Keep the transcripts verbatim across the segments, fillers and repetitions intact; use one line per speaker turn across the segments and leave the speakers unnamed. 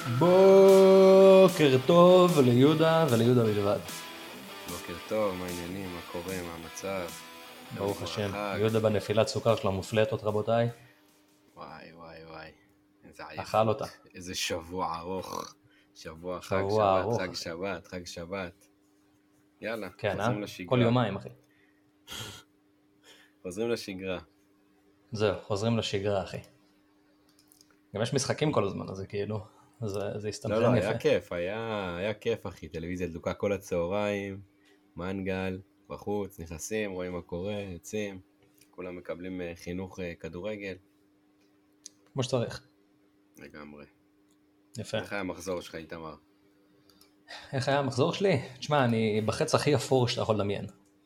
בוקר טוב ליהודה וליהודה בלבד.
בוקר טוב, מה העניינים, מה קורה, מה המצב?
ברוך השם, יהודה בנפילת סוכר שלו מופלטות רבותיי.
וואי וואי וואי, איזה
אכל
עייפות,
אותה.
איזה שבוע ארוך, שבוע חג
שבוע
שבת,
ארוך.
חג שבת, חג שבת. יאללה,
כן,
חוזרים
אה?
לשגרה.
כל יומיים אחי.
חוזרים לשגרה.
זהו, חוזרים לשגרה אחי. גם יש משחקים כל הזמן, אז זה כאילו, זה, זה
לא, לא,
הסתנכרן יפה.
היה כיף, היה, היה כיף אחי, טלוויזיה דלוקה כל הצהריים, מנגל, בחוץ, נכנסים, רואים מה קורה, יוצאים, כולם מקבלים אה, חינוך אה, כדורגל,
כמו שצריך.
לגמרי.
יפה.
איך היה המחזור שלך, איתמר?
איך היה המחזור שלי? תשמע, אני בחץ הכי אפור שאתה יכול לדמיין.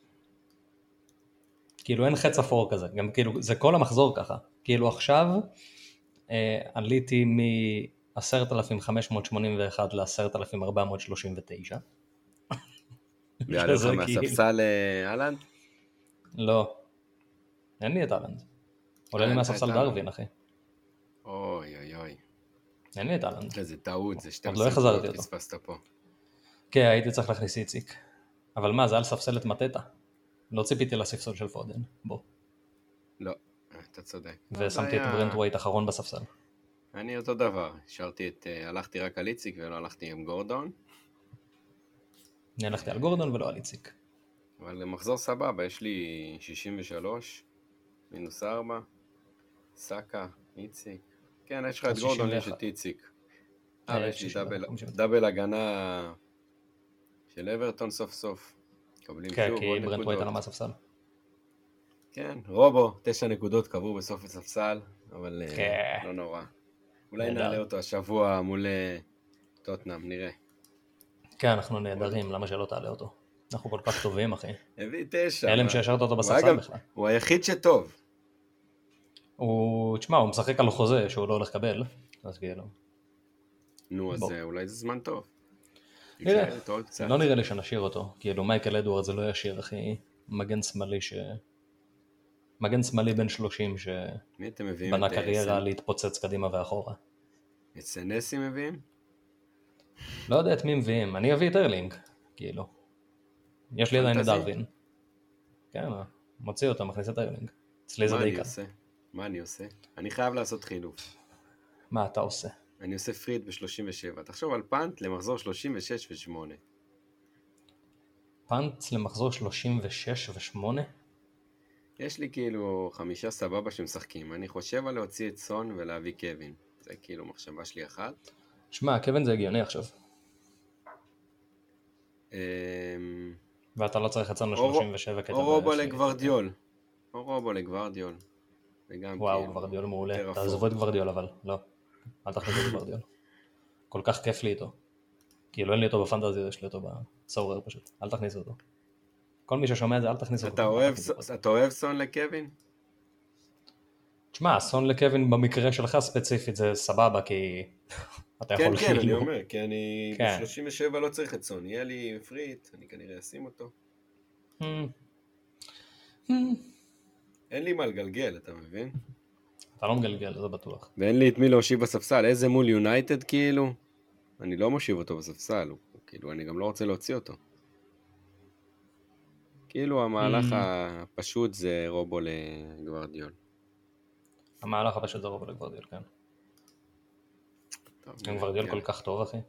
כאילו אין חץ אפור כזה, גם כאילו זה כל המחזור ככה. כאילו עכשיו אה, עליתי מ-עשרת אלפים חמש מאות שמונים ואחת ל-עשרת אלפים ארבע מאות שלושים ותשע.
ויעלה לך
שזה כאילו-
מהספסל אה, אהלנד?
לא, אין לי את אהלנד. עולה לי
אין לך
מהספסל
את אהלנד.
דרווין אחי.
אוי אוי אוי,
אין לי את אהלנד.
איזה טעות, זה
עוד
שתים
לא
עשרה
החזרתי
נקודות
אותו.
פספסת פה.
כן, הייתי צריך להכניס איציק. אבל מה, זה היה לספסל את מטטה. לא ציפיתי לספסול של פודן, בוא.
לא, אתה צודק.
ושמתי את
היה-
ברנט ווייט אחרון בספסל.
אני אותו דבר, השארתי את, אה, הלכתי רק על איציק ולא הלכתי עם גורדון,
אני הלכתי על גורדון ולא על איציק.
אבל מחזור סבבה, יש לי שישים ושלוש, מינוס ארבע, סאקה, איציק. כן, יש לך את
אז
גורדון,
שישים
יש
ואחת.
את איציק.
אה,
אה, יש לי
שישים ואחת,
דאבל,
חמישים ואחת.
דאבל הגנה של אברטון סוף סוף. מקבלים
כן,
שוב
כי
עוד
ברנט ווייט
נקודות.
עלה מהספסל.
כן, רובו, תשע נקודות קבעו בסוף הספסל, אבל אה,
כן.
לא נורא. אולי
נהדר.
נעלה אותו השבוע מול אה, טוטנאם, נראה.
כן, אנחנו נהדרים, למה שלא תעלה אותו? אנחנו כל כך טובים אחי.
הביא תשע.
הלם
מה?
שהשארת אותו
הוא היה
בספסל
גם-
בכלל.
הוא היחיד שטוב.
הוא, תשמע, הוא משחק על חוזה שהוא לא הולך לקבל. אז כאילו.
נו, אז
בוא.
אה, אולי זה זמן טוב.
נראה.
יישאר איתו עוד קצת.
לא נראה לי שנשאיר אותו. כאילו מייקל אדוארד זה לא ישיר אחי. מגן שמאלי ש... מגן שמאלי בן שלושים שבנה
מי אתם מביאים? את, אה,
קריירה
סן-
להתפוצץ קדימה ואחורה.
את סנסי מביאים?
לא יודע את מי מביאים, אני אביא את ארלינג, כאילו. יש לי עדיין את
פנטזי?
דרווין. כן, מוציא אותו, מכניס את ארלינג. אצלי זה
מה
די
אני
קל.
עושה? מה אני עושה? אני חייב לעשות חילוף.
מה אתה עושה?
אני עושה פריד ב-שלושים ושבע. תחשוב על פאנט למחזור שלושים ושש ו-שמונה.
פאנט למחזור שלושים ושש ו-שמונה?
יש לי כאילו חמישה סבבה שמשחקים. אני חושב על להוציא את סון ולהביא קווין. זה כאילו מחשבה שלי אחת.
שמע, קווין זה הגיוני עכשיו.
אמ,
ואתה לא צריך אצלנו
או-
שלושים ושבע כדי...
או רובו לגוורדיול. או רובו לגוורדיול. וגם
וואו,
כאילו,
גוורדיול מעולה.
יותר אפור.
תעזבו את גוורדיול אבל, לא. אל תכניסו את גוורדיול. כל כך כיף לי איתו. כאילו אין לי אותו בפנטזיה, יש לי אותו בצורר פשוט. אל תכניסו אותו. כל מי ששומע את זה, אל תכניסו אותו.
אתה
אל
אוהב,
תכניסו אותו.
אתה אוהב סון לקווין?
תשמע, אסון לקווין במקרה שלך ספציפית זה סבבה, כי אתה
כן,
יכול
כן, אני
כאילו...
אומר, כי אני
כן.
ב-שלושים ושבע לא צריך את סון, יהיה לי פריט, אני כנראה אשים אותו.
Hmm. Hmm.
אין לי מה לגלגל, אתה מבין?
אתה לא מגלגל, זה בטוח.
ואין לי את מי להושיב בספסל, איזה מול יונייטד כאילו? אני לא מושיב אותו בספסל, הוא- כאילו, אני גם לא רוצה להוציא אותו. כאילו המהלך
Mm.
הפשוט זה רובו לגוורדיול.
המהלך הפשוט זה רוב לגוורדיול, כן.
טוב,
גם גוורדיול
יאללה,
כל כך טוב, אחי.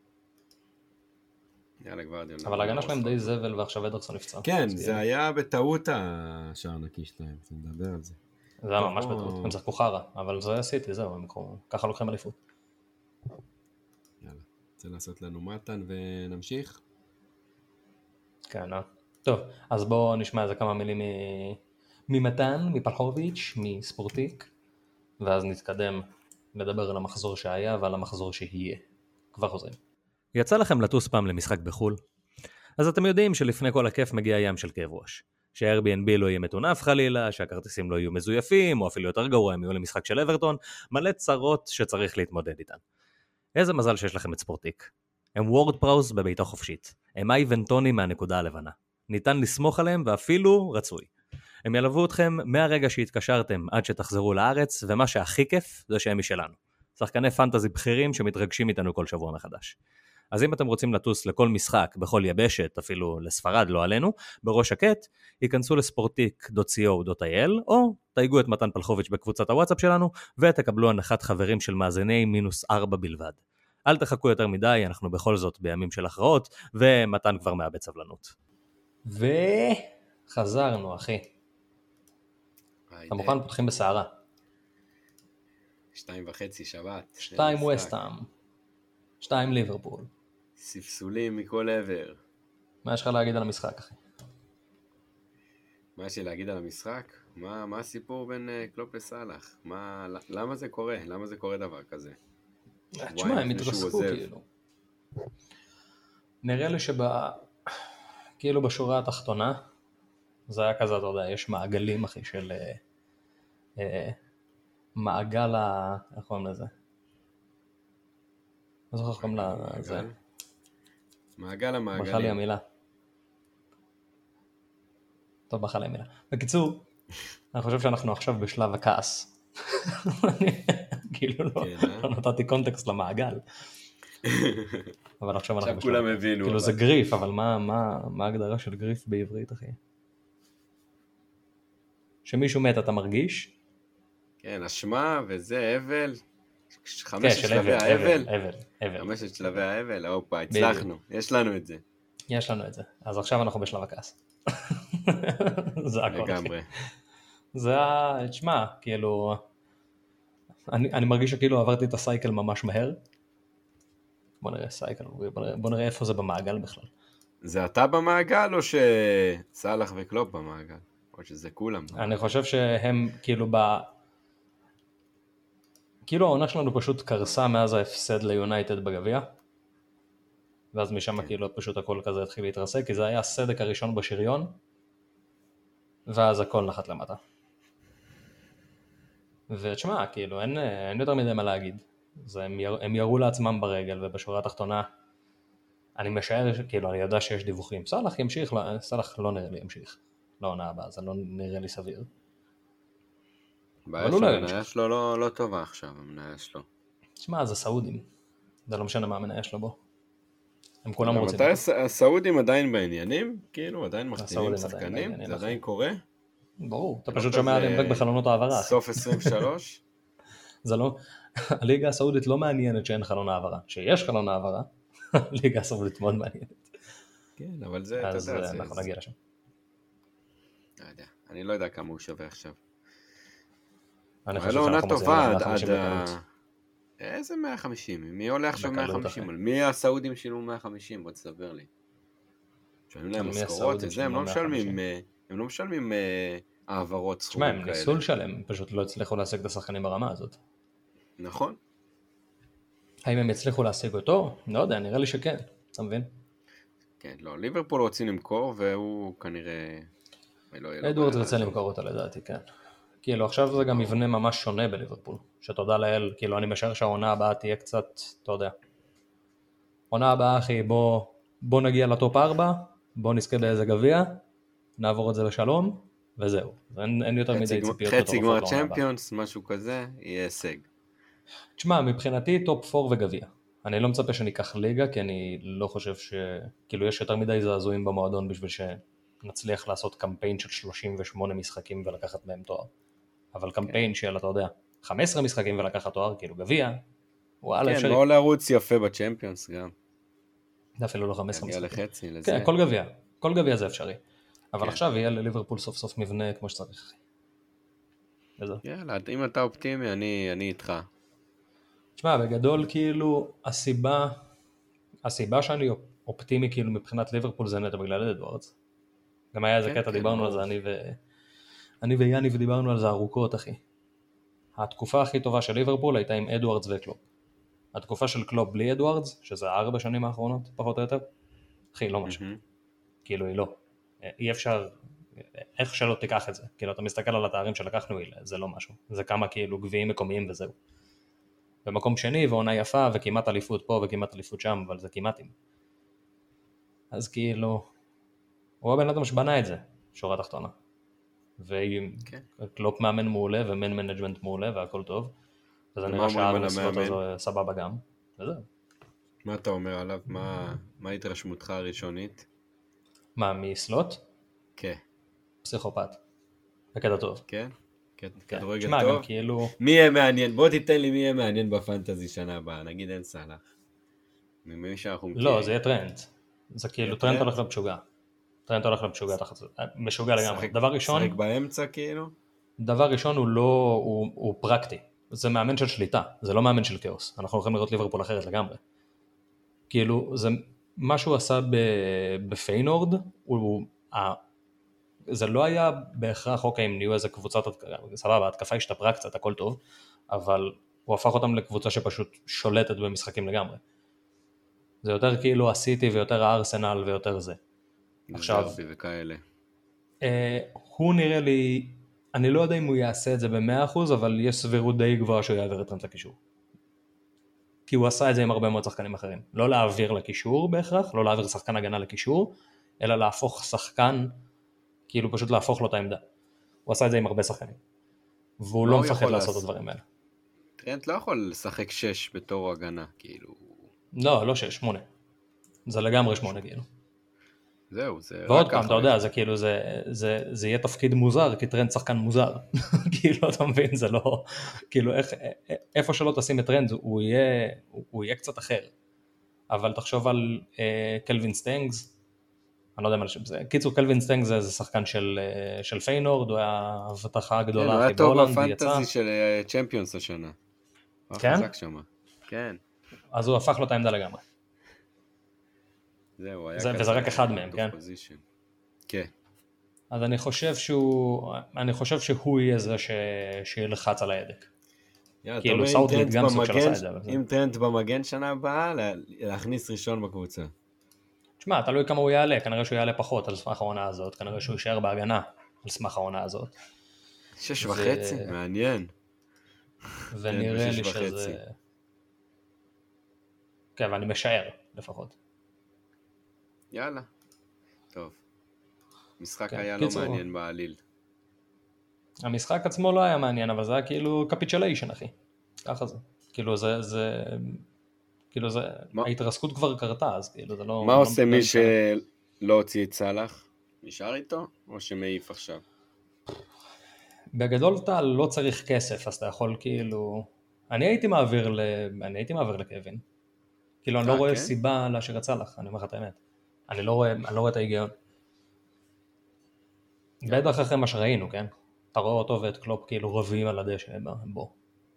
יאללה גוורדיול.
אבל ההגנה שלהם די זבל, ועכשיו אדרסון נפצע.
כן,
אז
זה
כאילו,
היה בטעות השער נקי שלהם, אתה מדבר על זה.
זה היה
טוב,
ממש
בוא-
בטעות. הם צחקו חרא, אבל זה עשיתי, זהו, הם לקחו- ככה לוקחים אליפות.
יאללה, רוצה לעשות לנו מתן ונמשיך?
כן, אה? טוב, אז בואו נשמע איזה כמה מילים מ- ממתן, מפלחוביץ', מספורטיק, ואז נתקדם לדבר על המחזור שהיה ועל המחזור שיהיה. כבר חוזרים. יצא לכם לטוס פעם למשחק בחול? אז אתם יודעים שלפני כל הכיף מגיע ים של כאב ראש. שה-Airbnb לא יהיה מטונף חלילה, שהכרטיסים לא יהיו מזויפים, או אפילו יותר גרוע, הם יהיו למשחק של אברטון, מלא צרות שצריך להתמודד איתן. איזה מזל שיש לכם את ספורטיק. הם וורד פראוס בביתו חופשית. הם איי ונטוני מהנקודה הלבנה. ניתן לסמוך עליהם ואפילו רצוי. הם ילוו אתכם מהרגע שהתקשרתם עד שתחזרו לארץ, ומה שהכי כיף זה שהם משלנו. שחקני פנטזי בכירים שמתרגשים איתנו כל שבוע מחדש. אז אם אתם רוצים לטוס לכל משחק, בכל יבשת, אפילו לספרד, לא עלינו, בראש שקט, ייכנסו לספורטיק דוט סי או דוט איי אל, או תייגו את מתן פלחוביץ' בקבוצת הוואטסאפ שלנו, ותקבלו הנחת חברים של מאזיני מינוס ארבע בלבד. אל תחכו יותר מדי, אנחנו בכל זאת בימים של הכרעות, ומתן כבר מאבד סבלנות. וחזרנו, אחי. אתה מוכן? פותחים בסערה.
שתיים וחצי שבת.
שתיים ווסטהאם. שתיים ליברפול.
ספסולים מכל עבר.
מה יש לך להגיד על המשחק, אחי?
מה יש לי להגיד על המשחק? מה, מה הסיפור בין uh, קלופ לסלאח? מה, למה זה קורה? למה זה קורה דבר כזה?
תשמע, הם התרסקו כאילו. נראה לי שב... כאילו בשורה התחתונה, זה היה כזה, אתה יודע, יש מעגלים, אחי, של... אה, אה, מעגל ה... איך קוראים לזה? לא זוכר איך קוראים לזה.
מעגל המעגלים.
ברכה לי המילה. טוב, ברכה לי המילה. בקיצור, אני חושב שאנחנו עכשיו בשלב הכעס. כאילו לא נתתי קונטקסט למעגל. אבל עכשיו אנחנו
בשלב... עכשיו כולם הבינו.
כאילו זה גריף, אבל מה ההגדרה של גריף בעברית, אחי? שמישהו מת אתה מרגיש?
כן, אשמה וזה, אבל. חמשת שלבי האבל. חמשת שלבי האבל, אופה, הצלחנו, יש לנו את זה.
יש לנו את זה, אז עכשיו אנחנו בשלב הכעס. זה הכל.
לגמרי.
זה, תשמע, כאילו, אני, אני מרגיש שכאילו עברתי את הסייקל ממש מהר. בוא נראה סייקל, בוא נראה, בוא נראה איפה זה במעגל בכלל.
זה אתה במעגל או שסלאח וקלופ במעגל? או שזה כולם?
אני חושב שהם כאילו ב... כאילו העונה שלנו פשוט קרסה מאז ההפסד ליונייטד בגביע, ואז משם כן. כאילו פשוט הכל כזה התחיל להתרסק, כי זה היה הסדק הראשון בשריון, ואז הכל נחת למטה. ותשמע, כאילו אין, אין יותר מדי מה להגיד, זה, הם, יר, הם ירו לעצמם ברגל, ובשורה התחתונה, אני משער, כאילו אני יודע שיש דיווחים, סלאח ימשיך, סלאח לא נראה לי ימשיך, לא עונה הבאה, זה לא נראה לי סביר.
בעיה שהמניה שלו לא, לא טובה עכשיו, המניה שלו.
תשמע, זה סעודים. זה לא משנה מה המניה שלו בו. הם כולם רוצים.
מתי הסעודים עדיין בעניינים? כאילו, עדיין מחתימים שחקנים? זה עדיין קורה?
ברור, אתה פשוט שומע עליהם רק בחלונות העברה.
סוף עשרים ושלוש?
זה לא, הליגה הסעודית לא מעניינת שאין חלון העברה. שיש חלון העברה, הליגה הסעודית מאוד מעניינת.
כן, אבל זה, אתה יודע, זה...
אז אנחנו נגיע לשם.
לא יודע, אני לא יודע כמה הוא שווה עכשיו.
אני חושב שאנחנו מוזיעים מאה וחמישים בקלות.
איזה מאה וחמישים? מי עולה עכשיו מאה וחמישים? מי הסעודים שילמו מאה וחמישים? בוא תסבר לי. שואלים להם משכורות, הם לא משלמים, הם לא משלמים העברות סכומים כאלה.
תשמע, הם ניסו לשלם, פשוט לא הצליחו להשיג את השחקנים ברמה הזאת.
נכון.
האם הם יצליחו להשיג אותו? לא יודע, נראה לי שכן, אתה מבין?
כן, לא, ליברפול רוצים למכור, והוא כנראה...
אדוארדס רוצה למכור אותה לדעתי, כן. כאילו עכשיו זה גם מבנה ממש שונה בליברפול, שתודה לאל, כאילו אני משער שהעונה הבאה תהיה קצת, אתה יודע, עונה הבאה אחי, בוא, בוא נגיע לטופ ארבע, בוא נזכה באיזה גביע, נעבור את זה לשלום, וזהו, אין, אין יותר מדי ציפיות.
חצי גמר צ'מפיונס, משהו כזה, יהיה הישג.
תשמע, מבחינתי טופ ארבע וגביע, אני לא מצפה שניקח ליגה, כי אני לא חושב ש... כאילו יש יותר מדי זעזועים במועדון בשביל שנצליח לעשות קמפיין של שלושים ושמונה משחקים ולקחת מהם תואר. אבל קמפיין של, אתה יודע, חמישה עשר משחקים ולקחת תואר, כאילו גביע, וואלה אפשרי.
כן, לא לרוץ יפה בצ'מפיונס גם.
זה אפילו לא חמש עשרה משחקים.
לחצי, לזה.
כן, כל גביע, כל גביע זה אפשרי. אבל עכשיו יהיה לליברפול סוף סוף מבנה כמו שצריך.
יאללה, אם אתה אופטימי, אני איתך.
תשמע, בגדול כאילו, הסיבה, הסיבה שאני אופטימי כאילו מבחינת ליברפול זה נטו בגלל אדוארדס. גם היה איזה קטע, דיברנו על זה, אני ו... אני ויאני ודיברנו על זה ארוכות, אחי. התקופה הכי טובה של ליברפול הייתה עם אדוארדס וקלופ. התקופה של קלופ בלי אדוארדס, שזה ארבע שנים האחרונות, פחות או יותר, אחי, לא משהו. כאילו, היא לא. אי אפשר, איך שלא תיקח את זה. כאילו, אתה מסתכל על התארים שלקחנו, זה לא משהו. זה כמה כאילו גביעים מקומיים וזהו. במקום שני, ועונה יפה, וכמעט אליפות פה וכמעט אליפות שם, אבל זה כמעט עם. אז כאילו, הוא הבן אדם שבנה את זה, שורה תחתונה. וקלופ מאמן מעולה ומן מנג'מנט מעולה והכל טוב, וזה נראה שהארון סלוט הזה סבבה גם. וזהו.
מה אתה אומר עליו? מה, מה התרשמותך הראשונית?
מה, מסלוט?
כן.
פסיכופת. בקטע טוב.
כן? כדורגל
תשמע,
טוב?
גם כאילו...
מי יהיה מעניין? בוא תיתן לי מי יהיה מעניין בפנטזי שנה הבאה. נגיד אין סלאח. ממי שאנחנו מכירים.
לא, זה יהיה טרנד. זה כאילו, טרנד הולך למשוגע. טרנד הולך למשוגע תחת זה. משוגע לגמרי. דבר ראשון...
שחק באמצע כאילו?
דבר ראשון הוא לא... הוא, הוא פרקטי. זה מאמן של שליטה. זה לא מאמן של כאוס. אנחנו הולכים לראות ליברפול אחרת לגמרי. כאילו, זה... מה שהוא עשה בפיינורד, הוא... זה לא היה בהכרח, אוקיי, אם נהיו איזה קבוצת, סבבה, התקפה השתפרה קצת, הכל טוב, אבל הוא הפך אותם לקבוצה שפשוט שולטת במשחקים לגמרי. זה יותר כאילו הסיטי ויותר הארסנל ויותר זה. עכשיו,
וכאלה.
אה, הוא נראה לי, אני לא יודע אם הוא יעשה את זה ב-מאה אחוז, אבל יש סבירות די גבוהה שהוא יעביר את טרנד לקישור. כי הוא עשה את זה עם הרבה מאוד שחקנים אחרים. לא להעביר לקישור בהכרח, לא להעביר שחקן הגנה לקישור, אלא להפוך שחקן, כאילו פשוט להפוך לו את העמדה. הוא עשה את זה עם הרבה שחקנים. והוא לא מפחד לעשות את הדברים האלה.
טרנט לא יכול לשחק שש בתור הגנה, כאילו.
לא, לא שש, שמונה. זה לגמרי שמונה, כאילו.
זהו, זה...
ועוד פעם, אתה יודע, זה כאילו, זה, זה, זה יהיה תפקיד מוזר, כי טרנד שחקן מוזר. כאילו, אתה מבין, זה לא... כאילו, איך, איפה שלא תשים את טרנד, הוא יהיה, הוא יהיה קצת אחר. אבל תחשוב על אה, קלווין סטנגס, אני לא יודע מה לשם זה. קיצור, קלווין סטנגס זה, זה שחקן של, של פיינורד, הוא היה הבטחה הגדולה הכי בהולנד,
הוא היה טוב בפנטזי של צ'מפיונס השנה.
כן?
כן.
אז הוא הפך לו את העמדה לגמרי.
זהו, היה
זה, וזה רק אחד מהם, כן?
כן.
אז אני חושב שהוא, אני חושב שהוא יהיה זה ש, שילחץ על הידק.
כאילו סאוטגייט גם סוג של עשה את זה. אם טרנט במגן שנה הבאה, להכניס ראשון בקבוצה.
תשמע, תלוי כמה הוא יעלה, כנראה שהוא יעלה פחות על סמך העונה הזאת, כנראה שהוא יישאר בהגנה על סמך העונה הזאת.
שש וחצי, מעניין.
ונראה לי שזה... כן, ואני משער לפחות.
יאללה, טוב. משחק היה לא מעניין בעליל.
המשחק עצמו לא היה מעניין, אבל זה היה כאילו קפיטוליישן, אחי. ככה זה. כאילו זה... כאילו זה, ההתרסקות כבר קרתה, אז כאילו זה לא...
מה עושה מי שלא הוציא את סלאח? נשאר איתו? או שמעיף עכשיו?
בגדול אתה לא צריך כסף, אז אתה יכול כאילו... אני הייתי מעביר ל... אני הייתי מעביר לקווין. כאילו אני לא רואה סיבה להשאיר את סלאח, אני אומר לך את האמת. אני לא רואה, אני לא רואה את ההיגיון. בטח אחרי מה שראינו, כן? אתה רואה אותו ואת קלופ כאילו רבים על הדשא, בוא.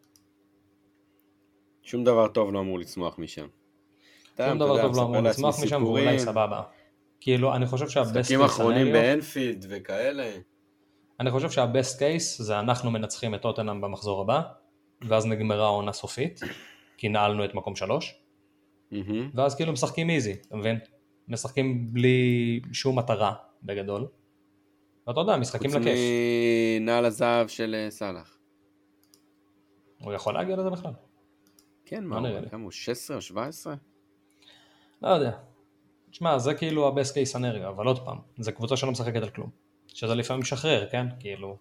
שום דבר טוב לא אמור לצמוח משם.
שום דבר טוב לא אמור לצמוח משם, ואולי סבבה. כאילו, אני חושב שהבסט קייס...
משחקים אחרונים באנפילד וכאלה.
אני חושב שהבסט קייס זה אנחנו מנצחים את טוטנהאם במחזור הבא, ואז נגמרה העונה סופית, כי נעלנו את מקום שלוש, ואז כאילו משחקים איזי, אתה מבין? משחקים בלי שום מטרה בגדול. ואתה יודע, משחקים לכיף.
חוץ מנעל הזהב של סלאח.
הוא יכול להגיע לזה בכלל.
כן, מה הוא? כמה הוא? שש עשרה או שבע עשרה?
לא יודע. תשמע, זה כאילו הבסט קייס סנריו, אבל עוד פעם, זה קבוצה שלא משחקת על כלום. שזה לפעמים משחרר, כן? כאילו...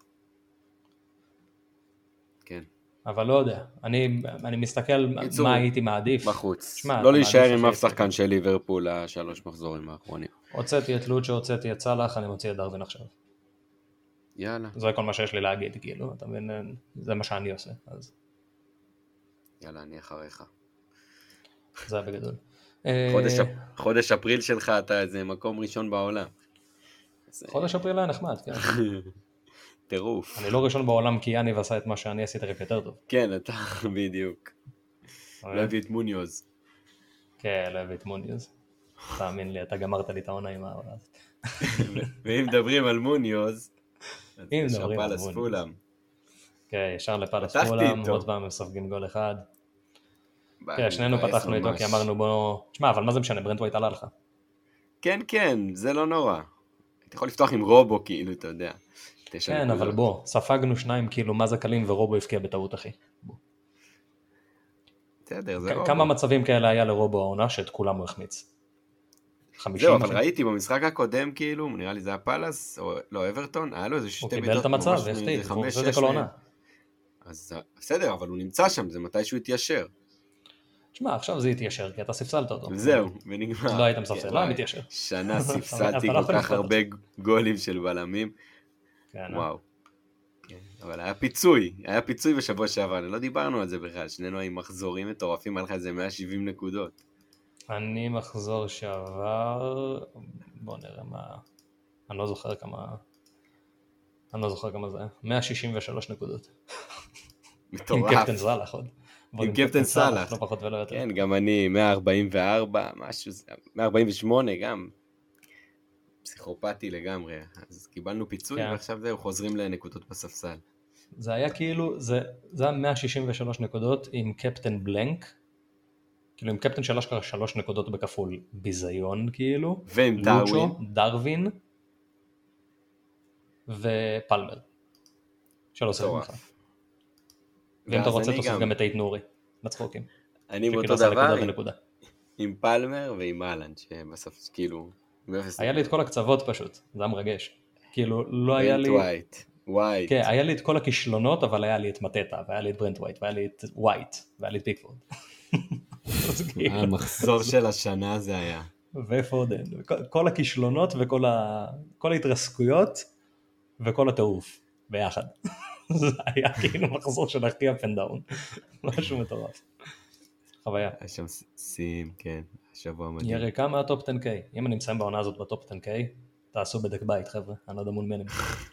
כן.
אבל לא יודע. אני, אני מסתכל מה הייתי מעדיף.
בחוץ. שמה, לא להישאר עם אף שחקן של ליברפול השלוש מחזורים האחרונים.
הוצאתי את לוצ'ו, הוצאתי את סלאח, אני מוציא את דרווין עכשיו.
יאללה.
זה כל מה שיש לי להגיד, כאילו. אתה מבין? זה מה שאני עושה, אז...
יאללה, אני אחריך.
זה היה בגדול.
חודש, חודש אפריל שלך, אתה איזה מקום ראשון בעולם.
חודש אפריל היה נחמד, כן.
טירוף.
אני לא ראשון בעולם כי יאני ועשה את מה שאני עשיתי רק יותר טוב.
כן, אתה בדיוק. לא הביא את מוניוז.
כן, לא הביא את מוניוז. תאמין לי, אתה גמרת לי את העונה עם העונה הזאת.
ואם מדברים על מוניוז,
אם מדברים על מוניוז. כן, ישר לפלס פולאם, עוד פעם מספגים גול אחד. כן, שנינו פתחנו איתו כי אמרנו בוא... תשמע, אבל מה זה משנה, ברנט ווייט עלה לך.
כן, כן, זה לא נורא. אתה יכול לפתוח עם רובו, כאילו, אתה יודע.
כן, אבל בוא, ספגנו שניים, כאילו, מה זה קלים ורובו הפקיע בטעות, אחי.
בסדר, זה רובו.
כמה מצבים כאלה היה לרובו העונה, שאת כולם הוא החמיץ?
זהו, אבל ראיתי במשחק הקודם, כאילו, נראה לי זה הפלס, או לא, אברטון, היה לו איזה שתי
בעיטות. הוא קיבל את המצב, והחטיא, והוא עושה את זה כל העונה.
אז בסדר, אבל הוא נמצא שם, זה מתי שהוא יתיישר.
תשמע, עכשיו זה יתיישר, כי אתה ספסלת אותו.
זהו, ונגמר.
לא היית מספסל, לא מתיישר.
שנה ספסלתי כל כך הרבה גולים של בלמים. וואו. אבל היה פיצוי, היה פיצוי בשבוע שעבר, לא דיברנו על זה בכלל, שנינו עם מחזורים מטורפים, היה לך איזה מאה שבעים נקודות.
אני מחזור שעבר, בוא נראה מה, אני לא זוכר כמה, אני לא זוכר כמה זה היה, מאה שישים ושלוש נקודות.
מטורף.
עם קפטן סלאח עוד.
עם קפטן סלאח.
לא פחות ולא יותר.
כן, גם אני מאה ארבעים וארבע, משהו, מאה ארבעים ושמונה גם. פסיכופתי לגמרי, אז קיבלנו פיצוי ועכשיו זהו, חוזרים לנקודות בספסל.
זה היה כאילו, זה היה מאה שישים ושלוש נקודות עם קפטן בלנק, כאילו עם קפטן שלוש קרה שלוש נקודות בכפול ביזיון כאילו,
ועם דרווין,
דרווין ופלמר, שלא עושה לך. ואם אתה רוצה תוסיף גם את אית נורי, לצחוקים.
אני באותו דבר עם פלמר ועם אהלנד, שבסוף כאילו...
היה לי את כל הקצוות פשוט, זה היה מרגש. כאילו לא היה לי...
ברנט ווייט, ווייט.
כן, היה לי את כל הכישלונות, אבל היה לי את מטטה, והיה לי את ברנט ווייט, והיה לי את ווייט, והיה לי את פיקפורד.
המחזור של השנה זה היה.
ופודן, כל הכישלונות וכל ההתרסקויות, וכל הטירוף, ביחד. זה היה כאילו מחזור של הכי up and down. משהו מטורף. חוויה.
היה שם סים, כן. שבוע מדהים.
יריקה מהטופ עשר קיי. אם אני מסיים בעונה הזאת בטופ עשר קיי, תעשו בדק בית, חבר'ה. אני לא יודע מול מנים.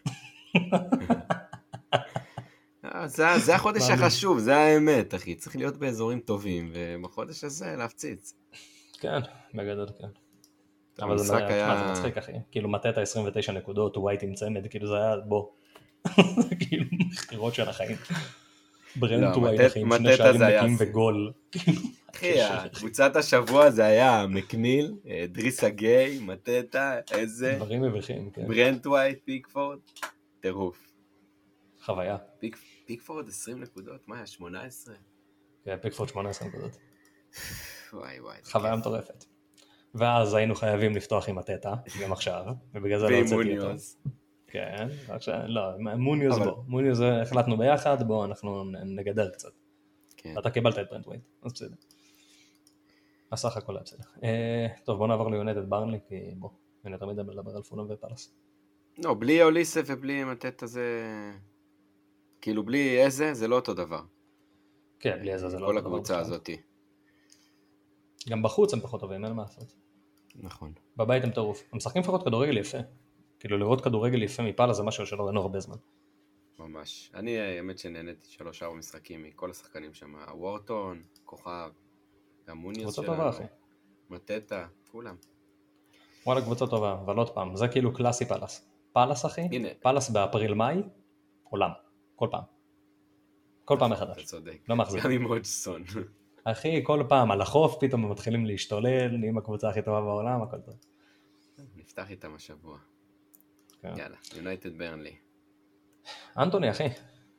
זה החודש החשוב, זה האמת, אחי. צריך להיות באזורים טובים, ובחודש הזה להפציץ.
כן, בגדול, כן. אבל זה מצחיק, אחי. כאילו, מטטה עשרים ותשע נקודות, ווייט עם צמד, כאילו זה היה, בוא. זה כאילו מכירות של החיים. ברנט ווייט, אחי, עם שני שערים נקים וגול.
אחי, קבוצת השבוע זה היה מקניל, דריסה גיי, מטטה, איזה...
דברים מבחים, כן.
ברנט ווייט, פיקפורד, טירוף.
חוויה.
פיקפורד עשרים נקודות, מה היה, שמונה עשרה?
כן, פיקפורד שמונה עשרה נקודות.
וואי וואי.
חוויה מטורפת. ואז היינו חייבים לפתוח עם מטטה, גם עכשיו, ובגלל זה לא הוצאתי אותו. כן, עכשיו, לא, מוניוז בוא, מוניוז החלטנו ביחד, בוא אנחנו נגדר קצת. אתה קיבלת את ברנט ווייט, אז בסדר. הסך הכל היה בסדר. טוב, בוא נעבור ליונטד ברנלי, כי בוא, אני תמיד מדבר על פולאם ופלאס.
לא, בלי אוליסה ובלי מטטה זה... כאילו בלי איזה, זה לא אותו דבר.
כן, בלי איזה זה לא אותו דבר.
כל הקבוצה הזאת.
גם בחוץ הם פחות טובים, אין מה לעשות.
נכון.
בבית הם טירוף. הם משחקים לפחות כדורגל יפה. כאילו לראות כדורגל יפה מפאלה זה משהו שלא ראינו הרבה זמן.
ממש. אני האמת שנהניתי שלוש ארבע משחקים מכל השחקנים שם. וורטון, כוכב, גם מוניוס שלנו.
קבוצה טובה, אחי.
מטטה, כולם.
וואלה, קבוצה טובה, אבל עוד פעם, זה כאילו קלאסי פאלאס. פאלאס, אחי, הנה. פאלאס באפריל-מאי, עולם. כל פעם. כל פעם מחדש.
אתה צודק.
לא מחזיק.
גם עם הודג'סון.
אחי, כל פעם על החוף, פתאום הם מתחילים להשתולל, נהיים הקבוצה הכי טובה בעולם, הכל טוב.
נפתח איתם השבוע. יאללה, יונייטד ברנלי.
אנטוני, אחי.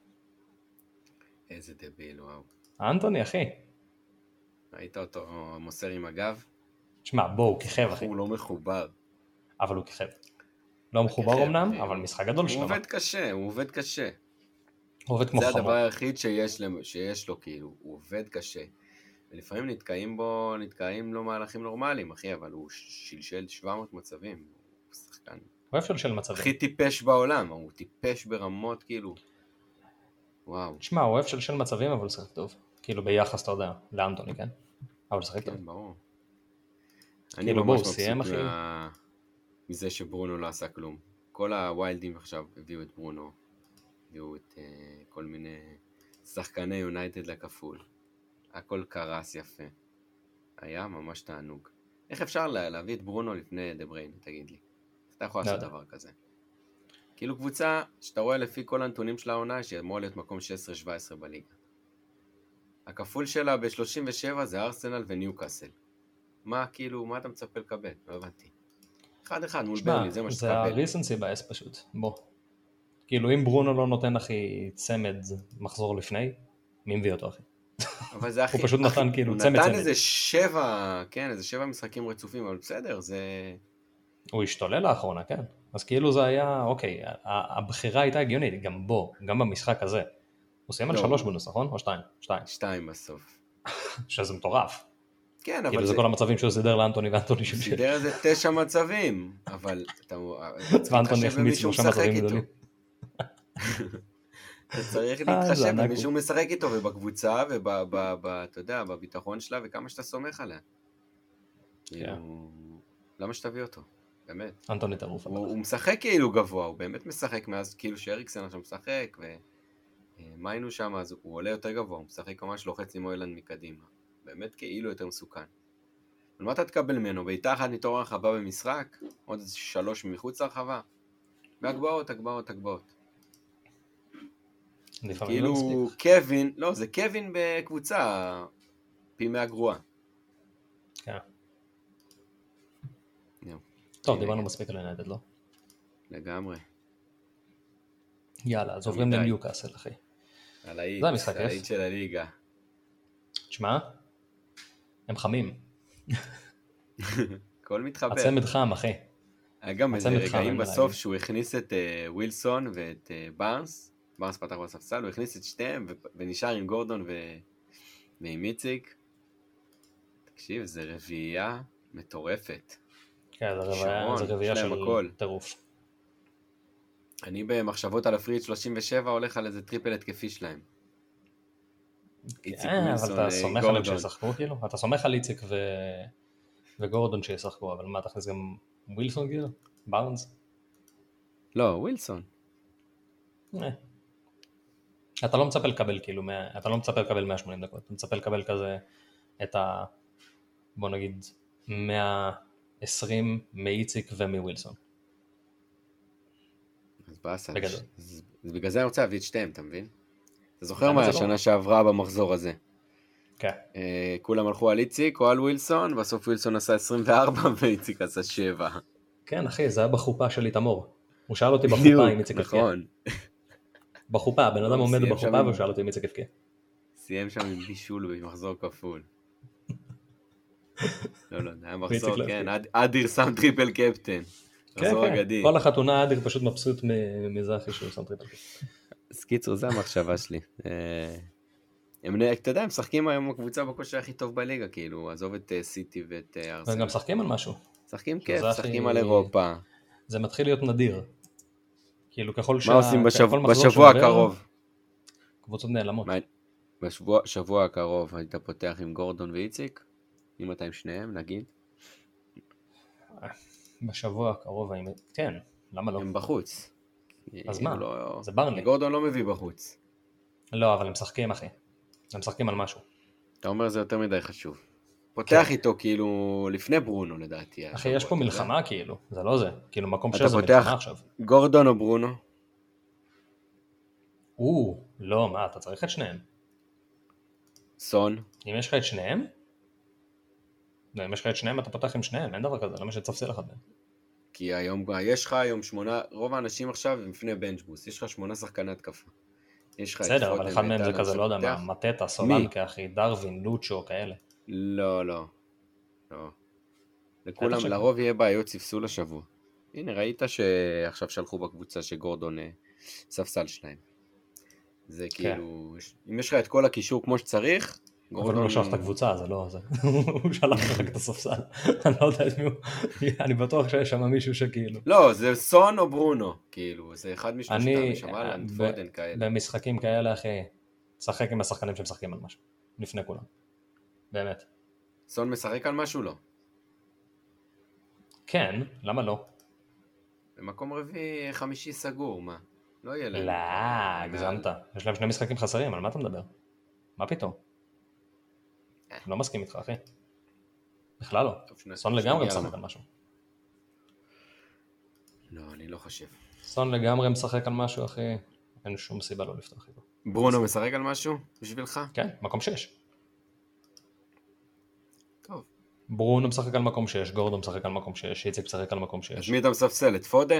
איזה דביל, וואו.
אנטוני, אחי.
ראית אותו מוסר עם הגב?
תשמע, בוא, הוא כיכב, אחי.
הוא לא מחובר.
אבל הוא כיכב. לא מחובר אמנם, אבל משחק גדול שלמה.
הוא עובד קשה, הוא עובד קשה.
הוא עובד כמו חמור.
זה הדבר היחיד שיש לו, כאילו, הוא עובד קשה. ולפעמים נתקעים בו, נתקעים לו מהלכים נורמליים, אחי, אבל הוא שלשל שבע מאות מצבים. הוא שחקן.
הוא אפשר של מצבים.
הכי טיפש בעולם, הוא טיפש ברמות, כאילו. וואו.
תשמע, הוא אפשר של מצבים, אבל הוא שחק טוב. כאילו ביחס, אתה יודע, לאנטוני, כן? אבל הוא שחק טוב.
כן, ברור.
אני ממש מבסוט
מזה שברונו לא עשה כלום. כל הווילדים עכשיו הביאו את ברונו, הביאו את כל מיני שחקני יונייטד לכפול. הכל קרס יפה. היה ממש תענוג. איך אפשר להביא את ברונו לפני דה בריין, תגיד לי? אתה יכול לעשות דבר כזה. כאילו קבוצה שאתה רואה לפי כל הנתונים של העונה, שאמור להיות מקום שש עשרה שבע עשרה בליגה. הכפול שלה ב-שלושים ושבע זה ארסנל וניוקאסל. מה כאילו, מה אתה מצפה לקבל? לא הבנתי. אחד אחד מול ברלי, זה מה שתקבל.
זה הריסנסי בייס פשוט, בוא. כאילו אם ברונו לא נותן אחי צמד מחזור לפני, מי מביא אותו אחי?
אבל זה אחי,
הוא פשוט נתן כאילו צמד צמד.
הוא נתן איזה שבע, כן, איזה שבע משחקים רצופים, אבל בסדר, זה...
הוא השתולל לאחרונה, כן. אז כאילו זה היה, אוקיי, הבחירה הייתה הגיונית, גם בו, גם במשחק הזה. הוא סיים על שלוש בונוס, נכון? או שתיים? שתיים.
שתיים בסוף.
שזה מטורף.
כן, אבל
כאילו זה כל המצבים שהוא סידר לאנטוני ואנטוני
הוא סידר איזה תשע מצבים, אבל אתה
ואנטוני החמיץ שלושה מצבים גדולים.
אתה צריך להתחשב במישהו משחק איתו ובקבוצה ואתה יודע, בביטחון שלה וכמה שאתה סומך עליה. למה שתביא אותו? באמת.
אנטוני טירוף.
הוא משחק כאילו גבוה, הוא באמת משחק מאז כאילו שאריקסן עכשיו משחק ומה היינו שם, אז הוא עולה יותר גבוה, הוא משחק ממש לוחץ עם אוילנד מקדימה. באמת כאילו יותר מסוכן. ומה אתה תקבל ממנו? בעיטה אחת מתור הרחבה במשחק? עוד שלוש מחוץ להרחבה? והגבעות, הגבעות, הגבעות. כאילו קווין, לא, זה קווין בקבוצה פי מאה גרועה.
כן. טוב, דיברנו מספיק על יונייטד, לא?
לגמרי.
יאללה, אז עוברים לניוקאסל, אחי.
על האיט,
על
האיט של הליגה.
תשמע, הם חמים.
הכל מתחבר.
הצמד חם, אחי.
היה גם איזה רגעים בסוף שהוא הכניס את ווילסון ואת בארנס, בארנס פתח בספסל, הוא הכניס את שתיהם ונשאר עם גורדון ועם איציק. תקשיב, זה רביעייה מטורפת.
כן, זה רביעייה של טירוף.
אני במחשבות על הפריד שלושים ושבע הולך על איזה טריפל התקפי שלהם.
איציק ווילסון, גורדון. אבל אתה סומך עליהם שישחקו כאילו? אתה סומך על איציק וגורדון שישחקו, אבל מה, תכניס גם ווילסון כאילו? בארנס?
לא, ווילסון.
אתה לא מצפה לקבל כאילו, אתה לא מצפה לקבל מאה ושמונים דקות, אתה מצפה לקבל כזה את ה, בוא נגיד, מאה ועשרים מאיציק ומווילסון.
אז באסה, בגלל זה אני רוצה להביא את שתיהם, אתה מבין? אתה זוכר מה השנה שעברה במחזור הזה?
כן.
כולם הלכו על איציק או על ווילסון, בסוף ווילסון עשה עשרים וארבע ואיציק עשה שבע.
כן אחי, זה היה בחופה של איתמור. הוא שאל אותי בחופה אם איציק הפקיע.
נכון.
בחופה, הבן אדם עומד בחופה והוא שאל אותי אם איציק הפקיע.
סיים שם עם בישול במחזור כפול. לא, לא, היה מחזור, כן, אדיר שם טריפל קפטן. מחזור אגדי.
כל החתונה אדיר פשוט מבסוט מזה אחי שהוא שם טריפל קפטן.
אז קיצור, זה המחשבה שלי. אתה יודע, הם משחקים היום הקבוצה בכושר הכי טוב בליגה, כאילו, עזוב את סיטי ואת ארסנל.
והם גם משחקים על משהו.
משחקים כיף, משחקים על אירופה.
זה מתחיל להיות נדיר. כאילו, ככל ש...
מה עושים בשבוע הקרוב?
קבוצות נעלמות.
בשבוע הקרוב היית פותח עם גורדון ואיציק? אם אתה עם שניהם, נגיד?
בשבוע הקרוב, כן, למה לא?
הם בחוץ.
אז מה? זה ברנלי.
גורדון לא מביא בחוץ.
לא, אבל הם משחקים, אחי. הם משחקים על משהו.
אתה אומר זה יותר מדי חשוב. פותח איתו כאילו לפני ברונו לדעתי.
אחי, יש פה מלחמה כאילו, זה לא זה. כאילו מקום שזה מלחמה עכשיו.
גורדון או ברונו?
או, לא, מה, אתה צריך את שניהם.
סון?
אם יש לך את שניהם? לא, אם יש לך את שניהם, אתה פותח עם שניהם, אין דבר כזה, למה שתפסיד לך בהם?
כי היום, יש לך היום שמונה, רוב האנשים עכשיו הם לפני בנצ'בוס, יש לך שמונה שחקני התקפה.
בסדר, אבל אחד מהם זה כזה, לא יודע מה, מטטה, סולנקה, אחי, דרווין, לוצ'ו, כאלה.
לא, לא. לא. לכולם, לרוב יהיה בעיות ספסול השבוע. הנה, ראית שעכשיו שלחו בקבוצה שגורדון ספסל שלהם. זה כאילו, אם יש לך את כל הקישור כמו שצריך,
אבל הוא לא שלח את הקבוצה, זה לא זה. הוא שלח רק את הספסל. אני לא יודע את מי הוא. אני בטוח שיש שם מישהו שכאילו.
לא, זה סון או ברונו, כאילו, זה אחד משלושתם, שמע פודן כאלה.
במשחקים כאלה, אחי, שחק עם השחקנים שמשחקים על משהו. לפני כולם. באמת.
סון משחק על משהו? לא.
כן, למה לא?
במקום רביעי חמישי סגור, מה? לא יהיה להם.
לא, הגזמת. יש להם שני משחקים חסרים, על מה אתה מדבר? מה פתאום? לא מסכים איתך, אחי. בכלל לא. סון לגמרי משחק על משהו.
לא, אני לא חושב.
סון לגמרי משחק על משהו, אחי. אין שום סיבה לא לפתוח איתו.
ברונו משחק על משהו בשבילך?
כן, מקום שש.
טוב.
ברונו משחק על מקום שש, גורדון משחק על מקום שש, איציק משחק על מקום שש.
אז מי אתה מספסל? את פודן?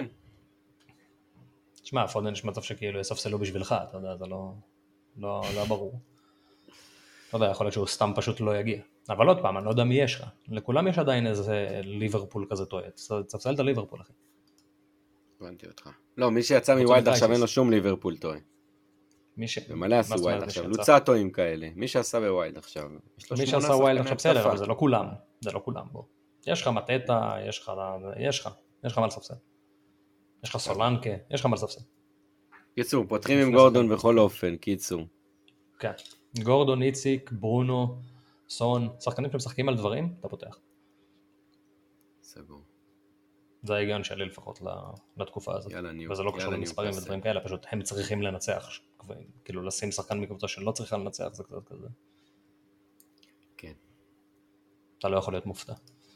תשמע, פודן יש מצב שכאילו יספסלו בשבילך, אתה יודע, זה לא, לא, לא ברור. לא יודע, יכול להיות שהוא סתם פשוט לא יגיע. אבל עוד פעם, אני לא יודע מי יש לך. לכולם יש עדיין איזה ליברפול כזה טועה. תספסל את הליברפול, אחי.
הבנתי אותך. לא, מי שיצא מווילד עכשיו אין לו שום ליברפול טועה. ומלא עשו ווילד עכשיו, לוצטואים כאלה, מי שעשה בווילד עכשיו.
מי שעשה ווילד עכשיו בסדר, אבל זה לא כולם, זה לא כולם בו. יש לך מטטה, יש לך, יש לך, יש לך מה לספסל. יש לך סולנקה, יש לך מה לספסל.
קיצור, פותחים עם גורדון בכל אופן, קיצור.
כן, גורדון, איציק, ברונו, סון, שחקנים שמשחקים על דברים, אתה פותח.
סגור.
זה ההיגיון שלי לפחות לתקופה הזאת.
יאללה, ניו.
וזה לא קשור למספרים ודברים כאלה, פשוט הם צריכים לנצח. כאילו לשים שחקן מקבוצה שלא צריכה לנצח, זה קצת כזה.
כן.
אתה לא יכול להיות מופתע.